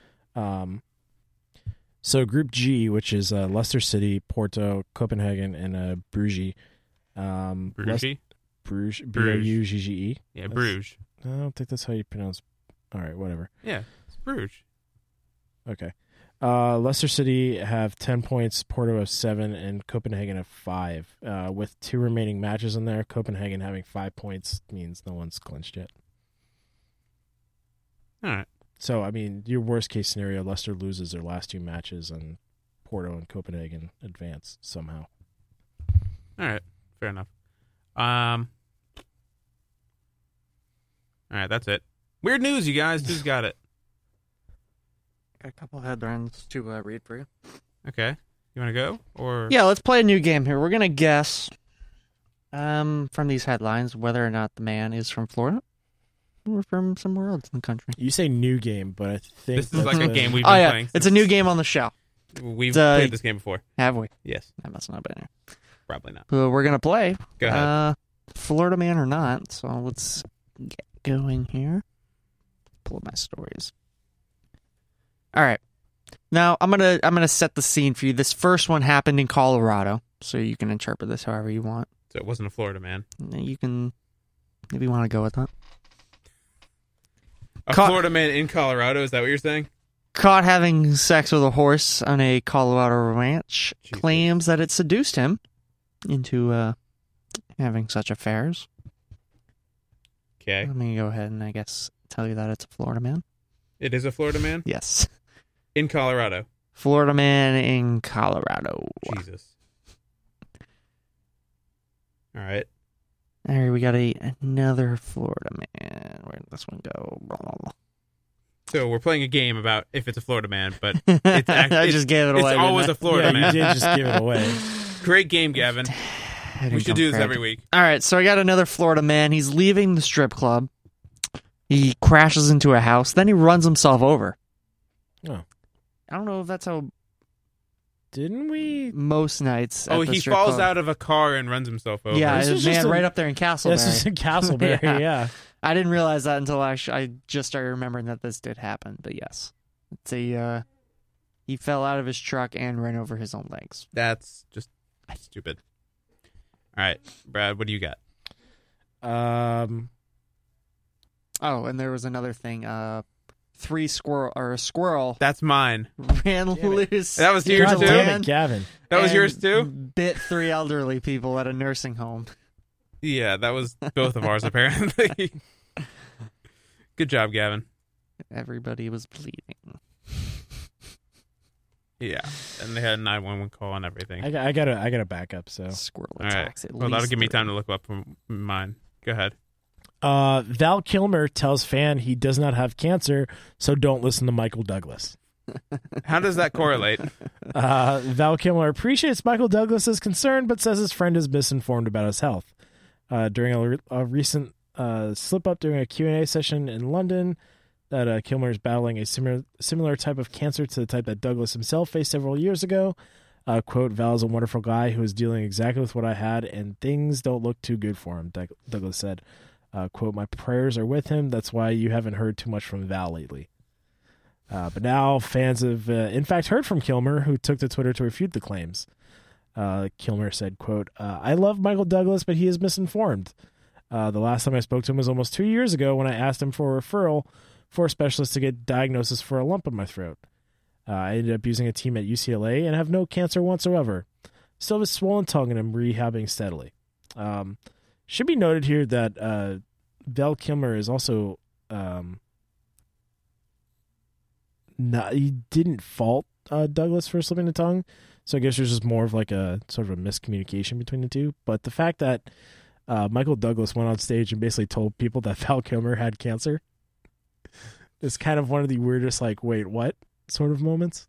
So Group G, which is Leicester City, Porto, Copenhagen, and Bruges.
Bruges?
Bruges. Bougge.
Yeah, Bruges.
I don't think that's how you pronounce. All right, whatever.
Yeah, it's Bruges.
Okay. Leicester City have 10 points, Porto have 7, and Copenhagen have 5. With 2 remaining matches in there, Copenhagen having 5 points means no one's clinched yet.
All right.
So, I mean, your worst case scenario, Leicester loses their last 2 matches, and Porto and Copenhagen advance somehow.
All right. Fair enough. All right, that's it. Weird news, you guys. Who's got it?
Got a couple headlines to read for you.
Okay. You want to go? Or
Yeah, let's play a new game here. We're going to guess from these headlines whether or not the man is from Florida or from somewhere else in the country.
You say new game, but I think
This is like a game we've
Oh,
been
yeah.
playing.
It's a new game on the show.
We've
It's,
played this game before.
Have we?
Yes.
That must not have been here.
Probably not.
But we're going to play
Go ahead.
Florida man or not. So let's get going here. Pull up my stories. All right. Now I'm gonna set the scene for you. This first one happened in Colorado, so you can interpret this however you want.
So it wasn't a Florida man.
You can maybe want to go with that.
A Florida man in Colorado, is that what you're saying?
Caught having sex with a horse on a Colorado ranch,
Jesus.
claims that it seduced him into having such affairs.
Okay.
Let me go ahead and I guess tell you that it's a Florida man.
It is a Florida man?
Yes.
In Colorado.
Florida man in Colorado.
Jesus. All right.
All right, we got another Florida man. Where did this one go? Blah, blah, blah.
So we're playing a game about if it's a Florida man, but it's
I just gave it away.
It's always a Florida
Yeah,
man.
you did just give it away.
Great game, Gavin. We should do this every week.
All right, so I got another Florida man. He's leaving the strip club. He crashes into a house. Then he runs himself over.
Oh.
I don't know if that's how
Didn't we?
most nights. At
Oh,
the
he
strip
falls
club.
out of a car and runs himself over.
Yeah,
This
it
is
was
just
man
a-
right up there in Castleberry.
This is in Castleberry,
Yeah.
yeah.
I didn't realize that until I just started remembering that this did happen. But yes, it's a he fell out of his truck and ran over his own legs.
That's just stupid. All right, Brad, what do you got?
Oh, and there was another thing. a squirrel
That's mine.
ran loose.
That was yours
God
too?
damn it, Gavin.
That was
and
yours too?
Bit 3 elderly people at a nursing home.
Yeah, that was both of ours, apparently. Good job, Gavin.
Everybody was bleeding.
Yeah, and they had a 911 call and everything.
I got a backup. So
Squirrel
All right.
attacks.
Well, that'll give me time to look up from mine. Go ahead.
Val Kilmer tells fan he does not have cancer, so don't listen to Michael Douglas.
How does that correlate?
Val Kilmer appreciates Michael Douglas's concern, but says his friend is misinformed about his health. During a recent slip-up during a Q&A session in London, that Kilmer is battling a similar type of cancer to the type that Douglas himself faced several years ago. Quote, Val is a wonderful guy who is dealing exactly with what I had, and things don't look too good for him, Douglas said. Quote, my prayers are with him. That's why you haven't heard too much from Val lately. But now fans have, in fact, heard from Kilmer, who took to Twitter to refute the claims. Kilmer said, quote, I love Michael Douglas, but he is misinformed. The last time I spoke to him was almost 2 years ago when I asked him for a referral for a specialist to get diagnosis for a lump in my throat. I ended up using a team at UCLA and have no cancer whatsoever. Still have a swollen tongue and I'm rehabbing steadily. Should be noted here that Val Kilmer is also he didn't fault Douglas for slipping the tongue, so I guess there's just more of like a sort of a miscommunication between the two. But the fact that Michael Douglas went on stage and basically told people that Val Kilmer had cancer is kind of one of the weirdest, like, wait, what sort of moments.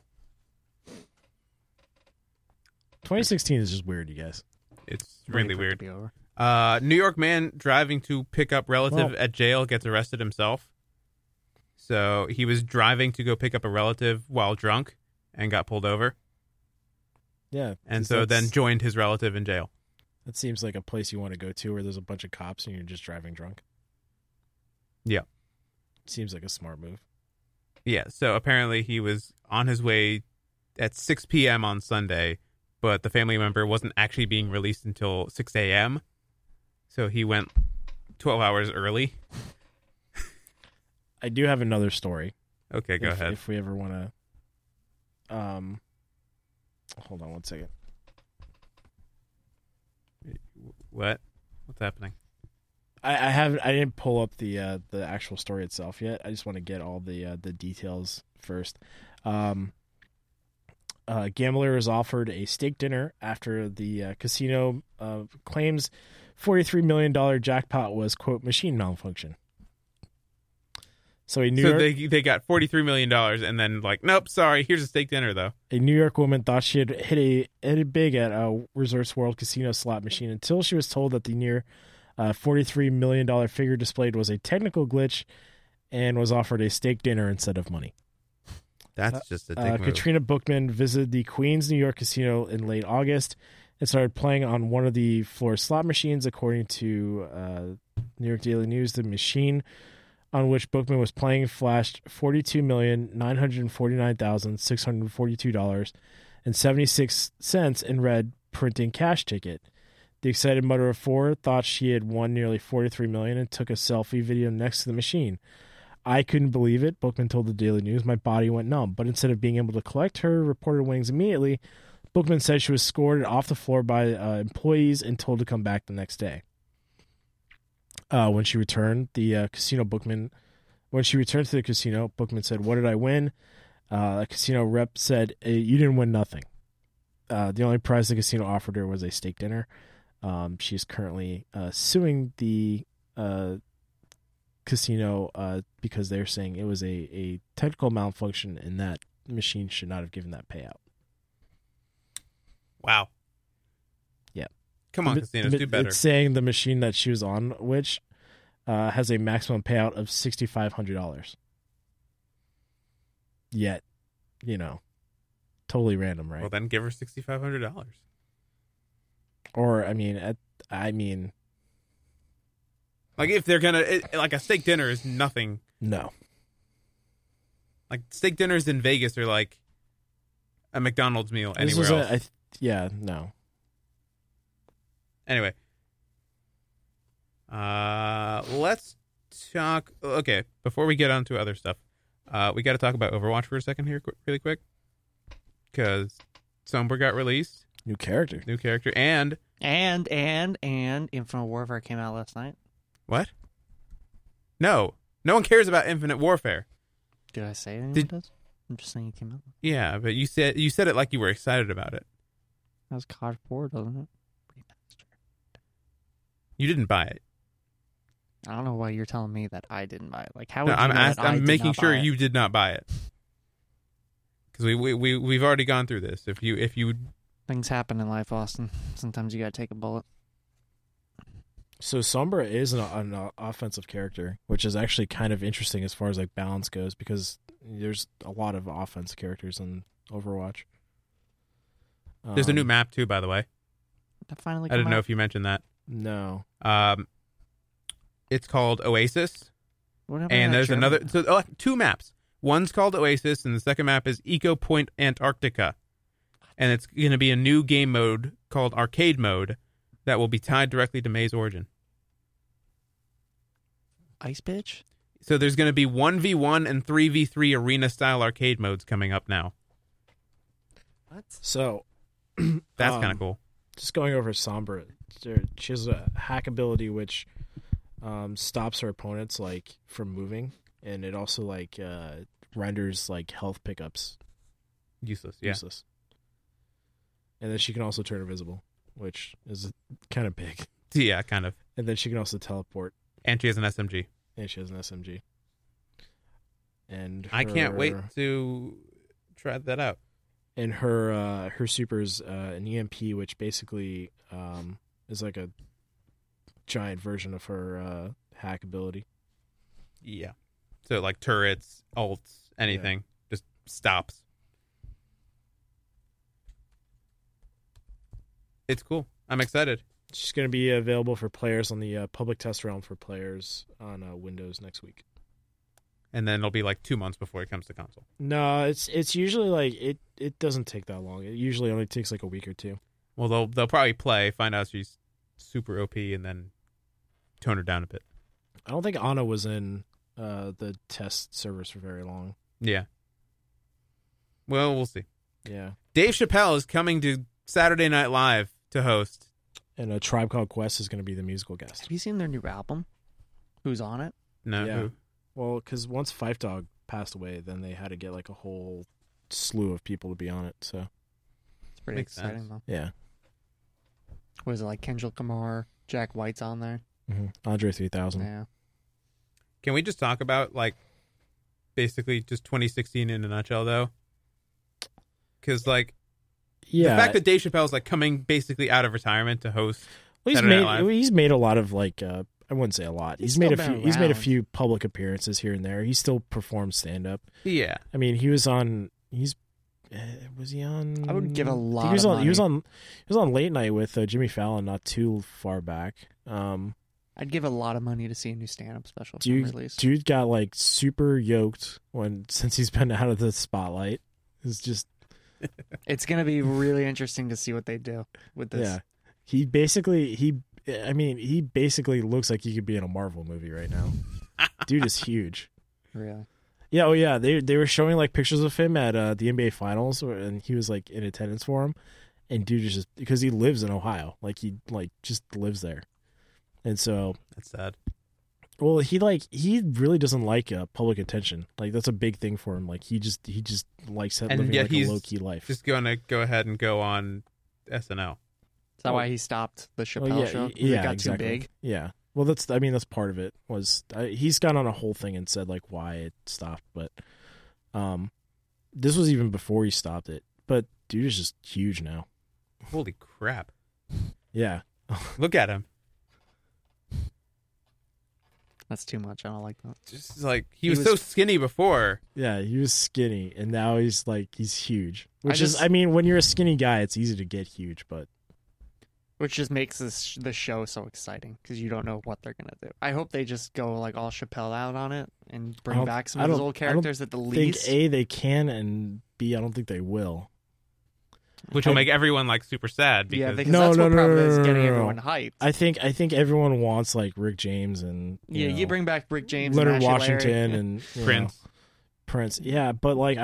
2016 is just weird, you guys.
It's really
Waiting for it
weird.
to be over.
New York man driving to pick up relative at jail gets arrested himself. So he was driving to go pick up a relative while drunk and got pulled over.
Yeah.
And so then joined his relative in jail.
That seems like a place you want to go to where there's a bunch of cops and you're just driving drunk.
Yeah.
Seems like a smart move.
Yeah, so apparently he was on his way at 6 p.m. on Sunday, but the family member wasn't actually being released until 6 a.m., so he went 12 hours early.
I do have another story.
Okay, go ahead.
If we ever want to... hold on one second.
What? What's happening?
I didn't pull up the actual story itself yet. I just want to get all the details first. Gambler is offered a steak dinner after the casino claims $43 million jackpot was, quote, machine malfunction. So New York,
they got $43 million and then like, nope, sorry, here's a steak dinner though.
A New York woman thought she had hit it big at a Resorts World casino slot machine until she was told that the near $43 million figure displayed was a technical glitch and was offered a steak dinner instead of money.
That's just a dick move.
Katrina Bookman visited the Queens, New York casino in late August and started playing on one of the floor slot machines. According to New York Daily News, the machine on which Bookman was playing flashed $42,949,642.76 and read printing cash ticket. The excited mother of four thought she had won nearly $43 million and took a selfie video next to the machine. I couldn't believe it, Bookman told the Daily News. My body went numb. But instead of being able to collect her reported winnings immediately, Bookman said she was escorted off the floor by employees and told to come back the next day. When she returned to the casino, Bookman said, "What did I win?" A casino rep said, "You didn't win nothing. The only prize the casino offered her was a steak dinner." She's currently suing the casino because they're saying it was a technical malfunction and that machine should not have given that payout.
Wow.
Yeah.
Come on, casinos, do better.
It's saying the machine that she was on, which has a maximum payout of $6,500. Yet, totally random, right?
Well, then give her $6,500.
Or,
like if they're gonna, like a steak dinner is nothing.
No.
Like steak dinners in Vegas are like a McDonald's meal anywhere else.
No.
Anyway, let's talk. Okay, before we get on to other stuff, We got to talk about Overwatch for a second here, really quick, because Sombra got released,
New character.
and
Infinite Warfare came out last night.
what? No one cares about Infinite Warfare.
Did I say anyone does? I'm just saying it came out.
Yeah, but you said it like you were excited about it.
That was COD 4, doesn't it?
You didn't buy it.
I don't know why you're telling me that I didn't buy it. Like, how
No,
would you know that I
I'm
did
making
not
sure
buy it?
you did not buy it, because we've already gone through this. If you
Things happen in life, Austin. Sometimes you gotta take a bullet.
So Sombra is an offensive character, which is actually kind of interesting as far as like balance goes, because there's a lot of offensive characters in Overwatch.
there's a new map too, by the way.
That finally.
I didn't know if you mentioned that.
No.
It's called Oasis,
Whatever
and
that
there's
German-
another. So two maps. One's called Oasis, and the second map is Eco Point Antarctica, and it's going to be a new game mode called Arcade Mode that will be tied directly to May's Origin.
Ice Bitch.
So there's going to be 1v1 and 3v3 arena style arcade modes coming up now.
What?
So
That's kind of cool.
just going over Sombra, she has a hack ability which stops her opponents like from moving, and it also like renders like health pickups
Useless, yeah.
useless. And then she can also turn invisible, which is kind of big.
Yeah, kind of.
And then she can also teleport,
And she has an SMG.
and she has an SMG. And
I can't wait
her-
to try that out.
And her super's an EMP, which basically is like a giant version of her hack ability.
Yeah. So like turrets, ults, anything, just stops. It's cool. I'm excited.
She's going to be available for players on the public test realm for players on Windows next week.
And then it'll be like 2 months before it comes to console.
No, it's usually like it doesn't take that long. It usually only takes like a week or two.
Well, they'll probably play, find out she's super OP, and then tone her down a bit.
I don't think Ana was in the test servers for very long.
Yeah. Well, we'll see.
Yeah.
Dave Chappelle is coming to Saturday Night Live to host.
And a Tribe Called Quest is going to be the musical guest.
Have you seen their new album? Who's on it?
No.
Yeah. Well, because once Phife Dawg passed away, then they had to get like a whole slew of people to be on it. So
It's pretty
Makes
exciting
sense.
though.
yeah,
Was it like Kendrick Lamar, Jack White's on there?
Andre 3000.
Yeah.
Can we just talk about like basically just 2016 in a nutshell, though? Because like
Yeah,
the fact that Dave Chappelle's like coming basically out of retirement to host.
well,
Saturday Night Live.
he's made a lot of like I wouldn't say a lot. He's
He's
made a
still
few.
been
He's made a
around.
few public appearances here and there. He still performs stand up.
Yeah.
I mean, he was on. Was he on?
I would give a
I think
lot
He was
of
on. He was
money.
on. He was on Late Night with Jimmy Fallon not too far back.
I'd give a lot of money to see a new stand-up special from release.
Dude got like super yoked since he's been out of the spotlight. It's just
It's gonna be really interesting to see what they do with this.
yeah. He basically looks like he could be in a Marvel movie right now. Dude is huge.
Really.
Yeah, oh yeah. They were showing like pictures of him at the NBA Finals, and he was like in attendance for him. And dude is just because he lives in Ohio, like he like just lives there, and so
That's sad.
well he really doesn't like public attention. Like that's a big thing for him. Like he just likes
And
living
yet
like a
he's
low key life.
Just going to go ahead and go on SNL.
Is that why he stopped the Chappelle
Well,
show? 'Cause
yeah,
it got
exactly.
too big.
Yeah. Well, that's part of it. Was he's gone on a whole thing and said like why it stopped, but this was even before he stopped it. But dude is just huge now.
Holy crap.
Yeah.
Look at him.
That's too much. I don't like that.
Just like he was so skinny before.
Yeah, he was skinny, and now he's huge.
I
I mean, when you're a skinny guy, it's easy to get huge, but
Which just makes the show so exciting because you don't know what they're gonna do. I hope they just go like all Chappelle out on it and bring back some of those old characters at the
think
least.
A, they can, and B, I don't think they will.
Which will make everyone like super sad because
Yeah, because
No,
that's
no,
what
no,
problem
no,
is
no,
getting
no, no.
everyone hyped.
I think everyone wants like Rick James and
You
know,
bring back Rick James,
Leonard
and Ashley
Washington
Larry.
and you know,
Prince.
Prince. Yeah, but like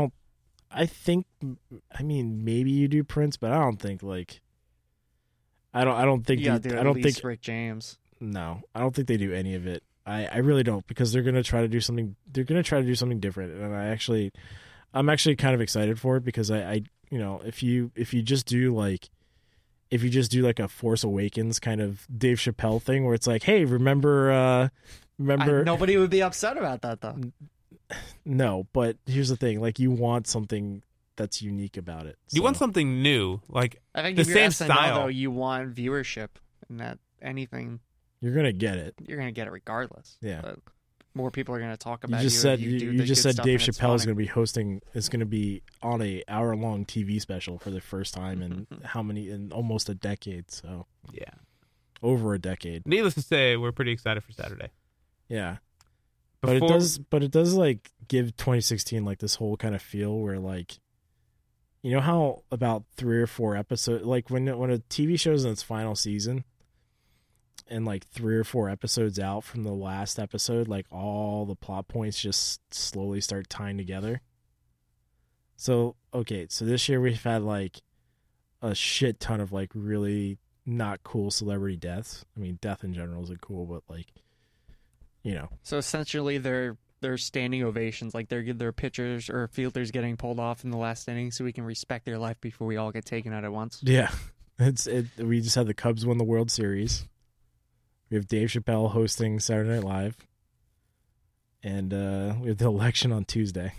I mean, maybe you do Prince, but I don't think like I don't think
Yeah,
I don't think
Rick James.
no, I don't think they do any of it. I really don't, because they're gonna try to do something. They're gonna try to do something different, and I'm actually kind of excited for it, because I you know, if you just do like a Force Awakens kind of Dave Chappelle thing where it's like, hey, remember
Nobody would be upset about that though.
No, but here's the thing: like, you want something that's unique about it.
You want something new, like
I think
the
if you're
same
SNL,
style.
though, you want viewership, and that anything
you're gonna get it.
you're gonna get it regardless.
Yeah.
But more people are gonna talk
You
about
just
you.
said
if
you,
do
you
the
just
good
said
stuff
Dave
and it's
Chappelle is
funny.
going to be on a hour-long TV special for the first time in almost a decade. So
Yeah.
over a decade.
Needless to say, we're pretty excited for Saturday.
Yeah.
Before-
But it does like give 2016 like this whole kind of feel where, like, you know how about 3 or 4 episodes, like when a TV show's in its final season and like 3 or 4 episodes out from the last episode, like all the plot points just slowly start tying together. So, okay, so this year we've had like a shit ton of like really not cool celebrity deaths. I mean, death in general isn't cool, but like, you know.
So essentially, they're standing ovations, like their pitchers or fielders getting pulled off in the last inning, so we can respect their life before we all get taken out at once.
Yeah, we just had the Cubs win the World Series. We have Dave Chappelle hosting Saturday Night Live, and we have the election on Tuesday.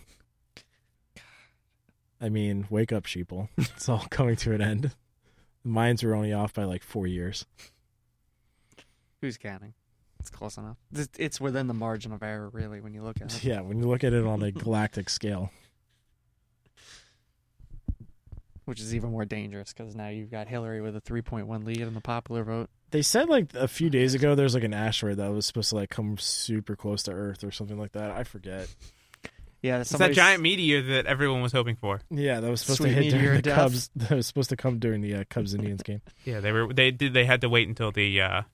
I mean, wake up, sheeple! It's all coming to an end. The Mayans were only off by like 4 years.
Who's counting? It's close enough. It's within the margin of error, really, when you look at it.
Yeah, when you look at it on a galactic scale.
Which is even more dangerous, because now you've got Hillary with a 3.1 lead in the popular vote.
They said like a few days ago there's like an asteroid that was supposed to like come super close to Earth or something like that. I forget.
Yeah,
It's that giant meteor that everyone was hoping for.
Yeah, that was supposed
Sweet
to hit
meteor
during the
death.
Cubs. That was supposed to come during the Cubs Indians game.
Yeah, they had to wait until the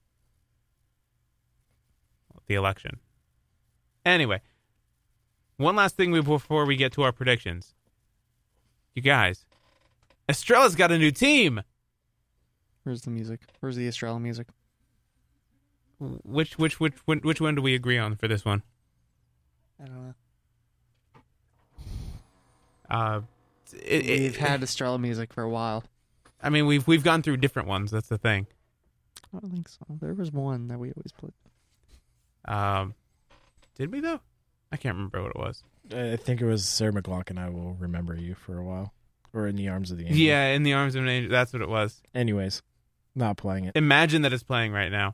election. Anyway, one last thing before we get to our predictions. You guys, Estrella's got a new team.
Where's the music? Where's the Estrella music?
Which one do we agree on for this one?
I don't know.
We've
We've had Estrella music for a while.
I mean, we've gone through different ones. That's the thing.
I don't think so. There was one that we always played.
Did we though? I can't remember what it was.
I think it was Sarah McLachlan. I will remember you for a while, or In the Arms of the Angel.
Yeah, In the Arms of an Angel. That's what it was.
Anyways, not playing it.
Imagine that it's playing right now.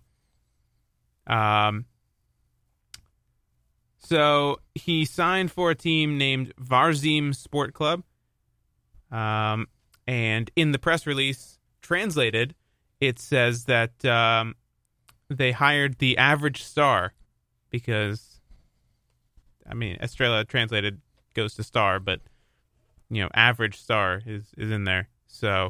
So he signed for a team named Varzim Sport Club. And in the press release translated, it says that they hired the average star because, I mean, Estrella translated goes to star, but, you know, average star is in there. So,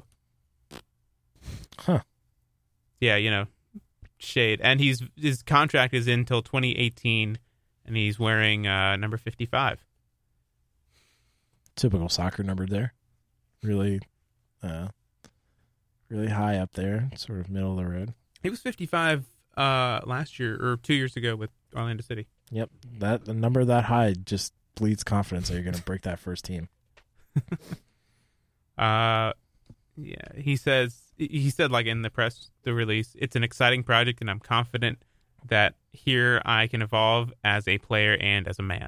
yeah, you know, shade. And his contract is until 2018, and he's wearing number 55.
Typical soccer number there. Really high up there, sort of middle of the road.
He was 55 last year or 2 years ago with Orlando City.
Yep, the number that high just bleeds confidence that you're going to break that first team.
Yeah, he said like in the release, it's an exciting project, and I'm confident that here I can evolve as a player and as a man.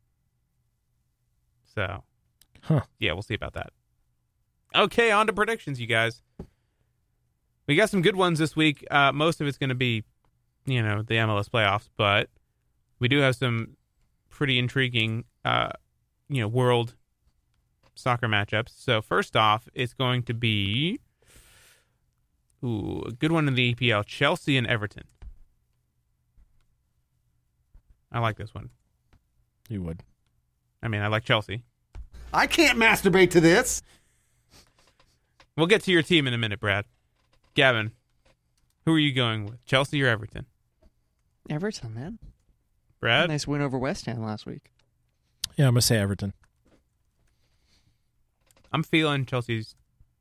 So, yeah, we'll see about that. Okay, on to predictions, you guys. We got some good ones this week. Most of it's going to be, you know, the MLS playoffs, but we do have some pretty intriguing, world soccer matchups. So first off, it's going to be a good one in the EPL, Chelsea and Everton. I like this one.
You would.
I mean, I like Chelsea.
I can't masturbate to this.
We'll get to your team in a minute, Brad. Gavin, who are you going with, Chelsea or Everton?
Everton, man.
Brad?
Nice win over West Ham last week.
Yeah, I'm gonna say Everton.
I'm feeling Chelsea's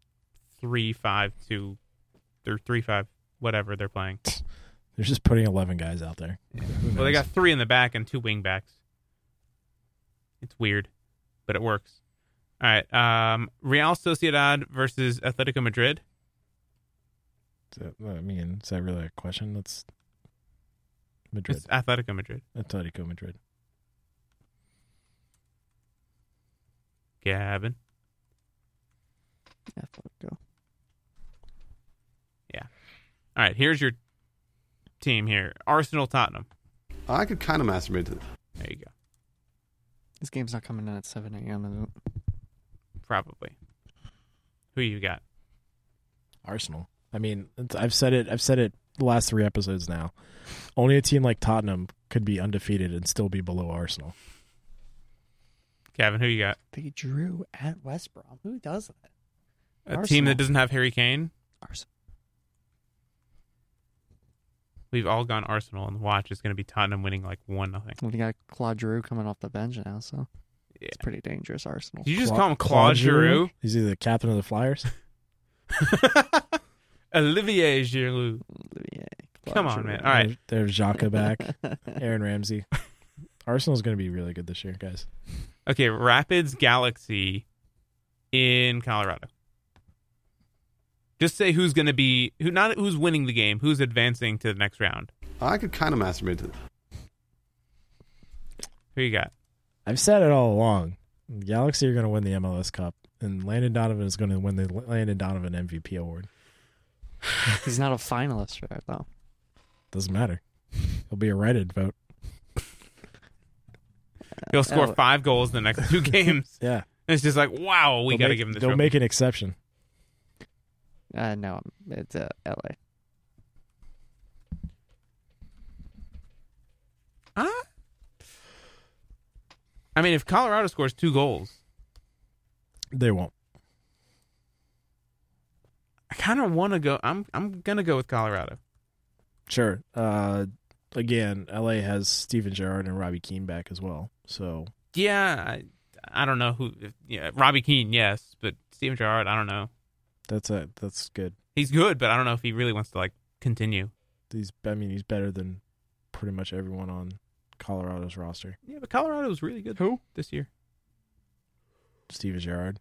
3-5-2 or 3-5, whatever they're playing.
They're just putting 11 guys out there.
Well, they got 3 in the back and 2 wing backs. It's weird, but it works. All right, Real Sociedad versus Atletico Madrid.
Is that really a question? That's Madrid.
It's Atletico Madrid.
Atletico Madrid.
Gavin.
Atletico.
Yeah. All right, here's your team here. Arsenal, Tottenham.
I could kind of masturbate to this.
There you go.
This game's not coming in at 7 a.m., is it?
Probably. Who you got?
Arsenal. I mean, I've said it the last 3 episodes now. Only a team like Tottenham could be undefeated and still be below Arsenal.
Gavin, who you got?
They drew at West Brom. Who does that?
A team
Arsenal.
that doesn't have Harry Kane?
Arsenal.
We've all gone Arsenal, and the watch is going to be Tottenham winning like 1-0.
We got Claude Giroux coming off the bench now, so
Yeah.
it's pretty dangerous, Arsenal.
Did you just call him Claude Giroux?
Is he the captain of the Flyers?
Olivier Giroux.
Yeah,
Come on, man. All right.
There's Xhaka back. Aaron Ramsey. Arsenal's going to be really good this year, guys.
Okay, Rapids Galaxy in Colorado. Just say who's going to be not who's winning the game, who's advancing to the next round.
I could kind of masturbate to this.
Who you got?
I've said it all along. Galaxy are going to win the MLS Cup, and Landon Donovan is going to win the Landon Donovan MVP award.
He's not a finalist for that, though.
Doesn't matter. It'll be a Reddit vote.
He'll score 5 goals in the next 2 games.
Yeah.
And it's just like, wow, we got to give him this.
They'll
trophy.
make an exception.
No, it's L.A.
I mean, if Colorado scores 2 goals,
They won't.
I kind of want to go. I'm gonna go with Colorado.
Sure. Again, LA has Steven Gerrard and Robbie Keane back as well. So
Yeah, I don't know who. Yeah, Robbie Keane, yes, but Steven Gerrard, I don't know.
that's good.
He's good, but I don't know if he really wants to like continue.
He's better than pretty much everyone on Colorado's roster.
Yeah, but Colorado was really good. Who this year?
Steven Gerrard.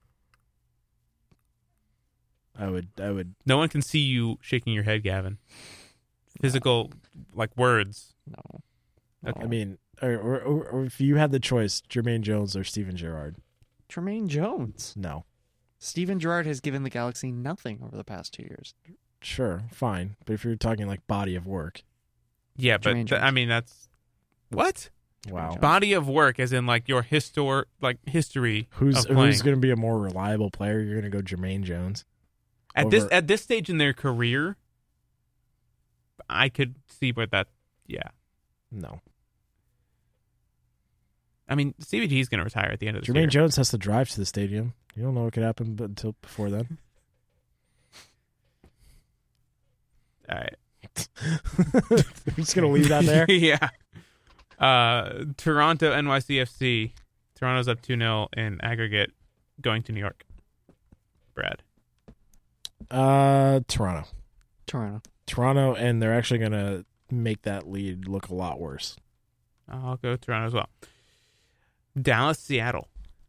I would.
No one can see you shaking your head, Gavin. Physical, like words.
No.
Okay.
I mean, or if you had the choice, Jermaine Jones or Steven Gerrard.
Tremaine Jones.
No.
Steven Gerrard has given the Galaxy nothing over the past 2 years.
Sure, fine. But if you're talking like body of work,
Yeah, but
Jermaine Jones.
I mean that's what
wow.
body of work, as in like your history
Who's
of playing.
going to be a more reliable player? You're going to go Jermaine Jones.
At
over-
this stage in their career, I could see where that. Yeah,
No.
I mean CBG is going to retire at the end of the
Jermaine
year.
Jones has to drive to the stadium. You don't know what could happen until before then.
All right.
We're just going to leave that there.
Yeah. Toronto NYCFC. Toronto's up 2-0 in aggregate, going to New York. Brad.
Toronto. Toronto, and they're actually going to make that lead look a lot worse.
I'll go Toronto as well. Dallas, Seattle.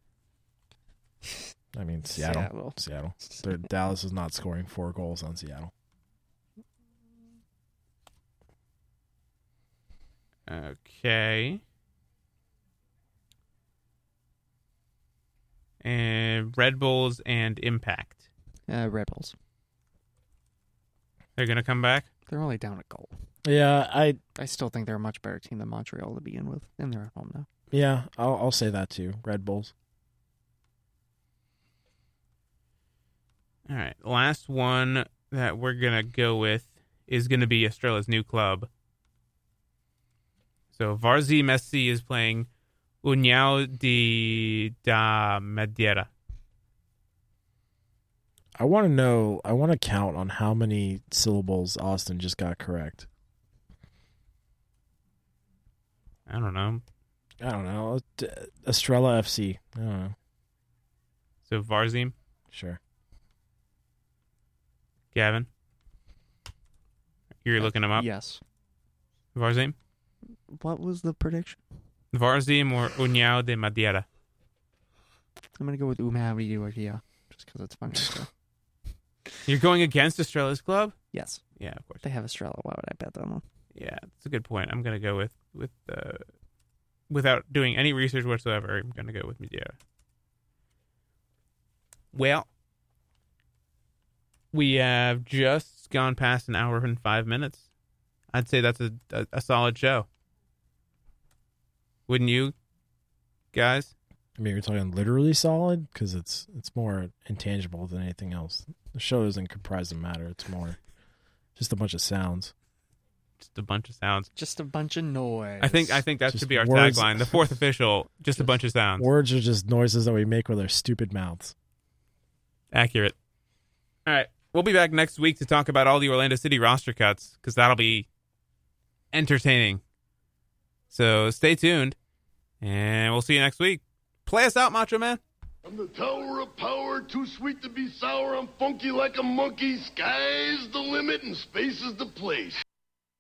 I mean, Seattle. Dallas is not scoring 4 goals on Seattle.
Okay. And Red Bulls and Impact.
Red Bulls.
They're going to come back?
They're only down a goal.
Yeah,
I still think they're a much better team than Montreal to begin with, and they're at home now.
Yeah, I'll say that too. Red Bulls.
All right. Last one that we're going to go with is going to be Estrella's new club. So Varzy Messi is playing União da Madeira.
I want to count on how many syllables Austin just got correct.
I don't know.
I don't know. Estrella FC. I don't know.
So Varzim,
Sure.
Gavin, you're looking them up.
Yes.
Varzim,
What was the prediction?
Varzim or União de Madeira.
I'm gonna go with Umahdi Ortia, just because it's funny. So.
You're going against Estrella's club?
Yes,
Yeah, of course.
they have Estrella. Why would I bet them on?
Yeah, that's a good point. I'm gonna go with without doing any research whatsoever. I'm gonna go with Madeira. Well, we have just gone past an hour and 5 minutes. I'd say that's a solid show. Wouldn't you, guys?
I mean, you're talking literally solid because it's more intangible than anything else. The show doesn't comprise of matter; it's more just a bunch of sounds.
Just a bunch of sounds.
Just a bunch of noise.
I think that
Just
should be our
words.
tagline. The fourth official, just a bunch of sounds.
Words are just noises that we make with our stupid mouths.
Accurate. All right. We'll be back next week to talk about all the Orlando City roster cuts because that'll be entertaining. So stay tuned, and we'll see you next week. Play us out, Macho Man.
I'm the tower of power, too sweet to be sour. I'm funky like a monkey. Sky's the limit and space is the place.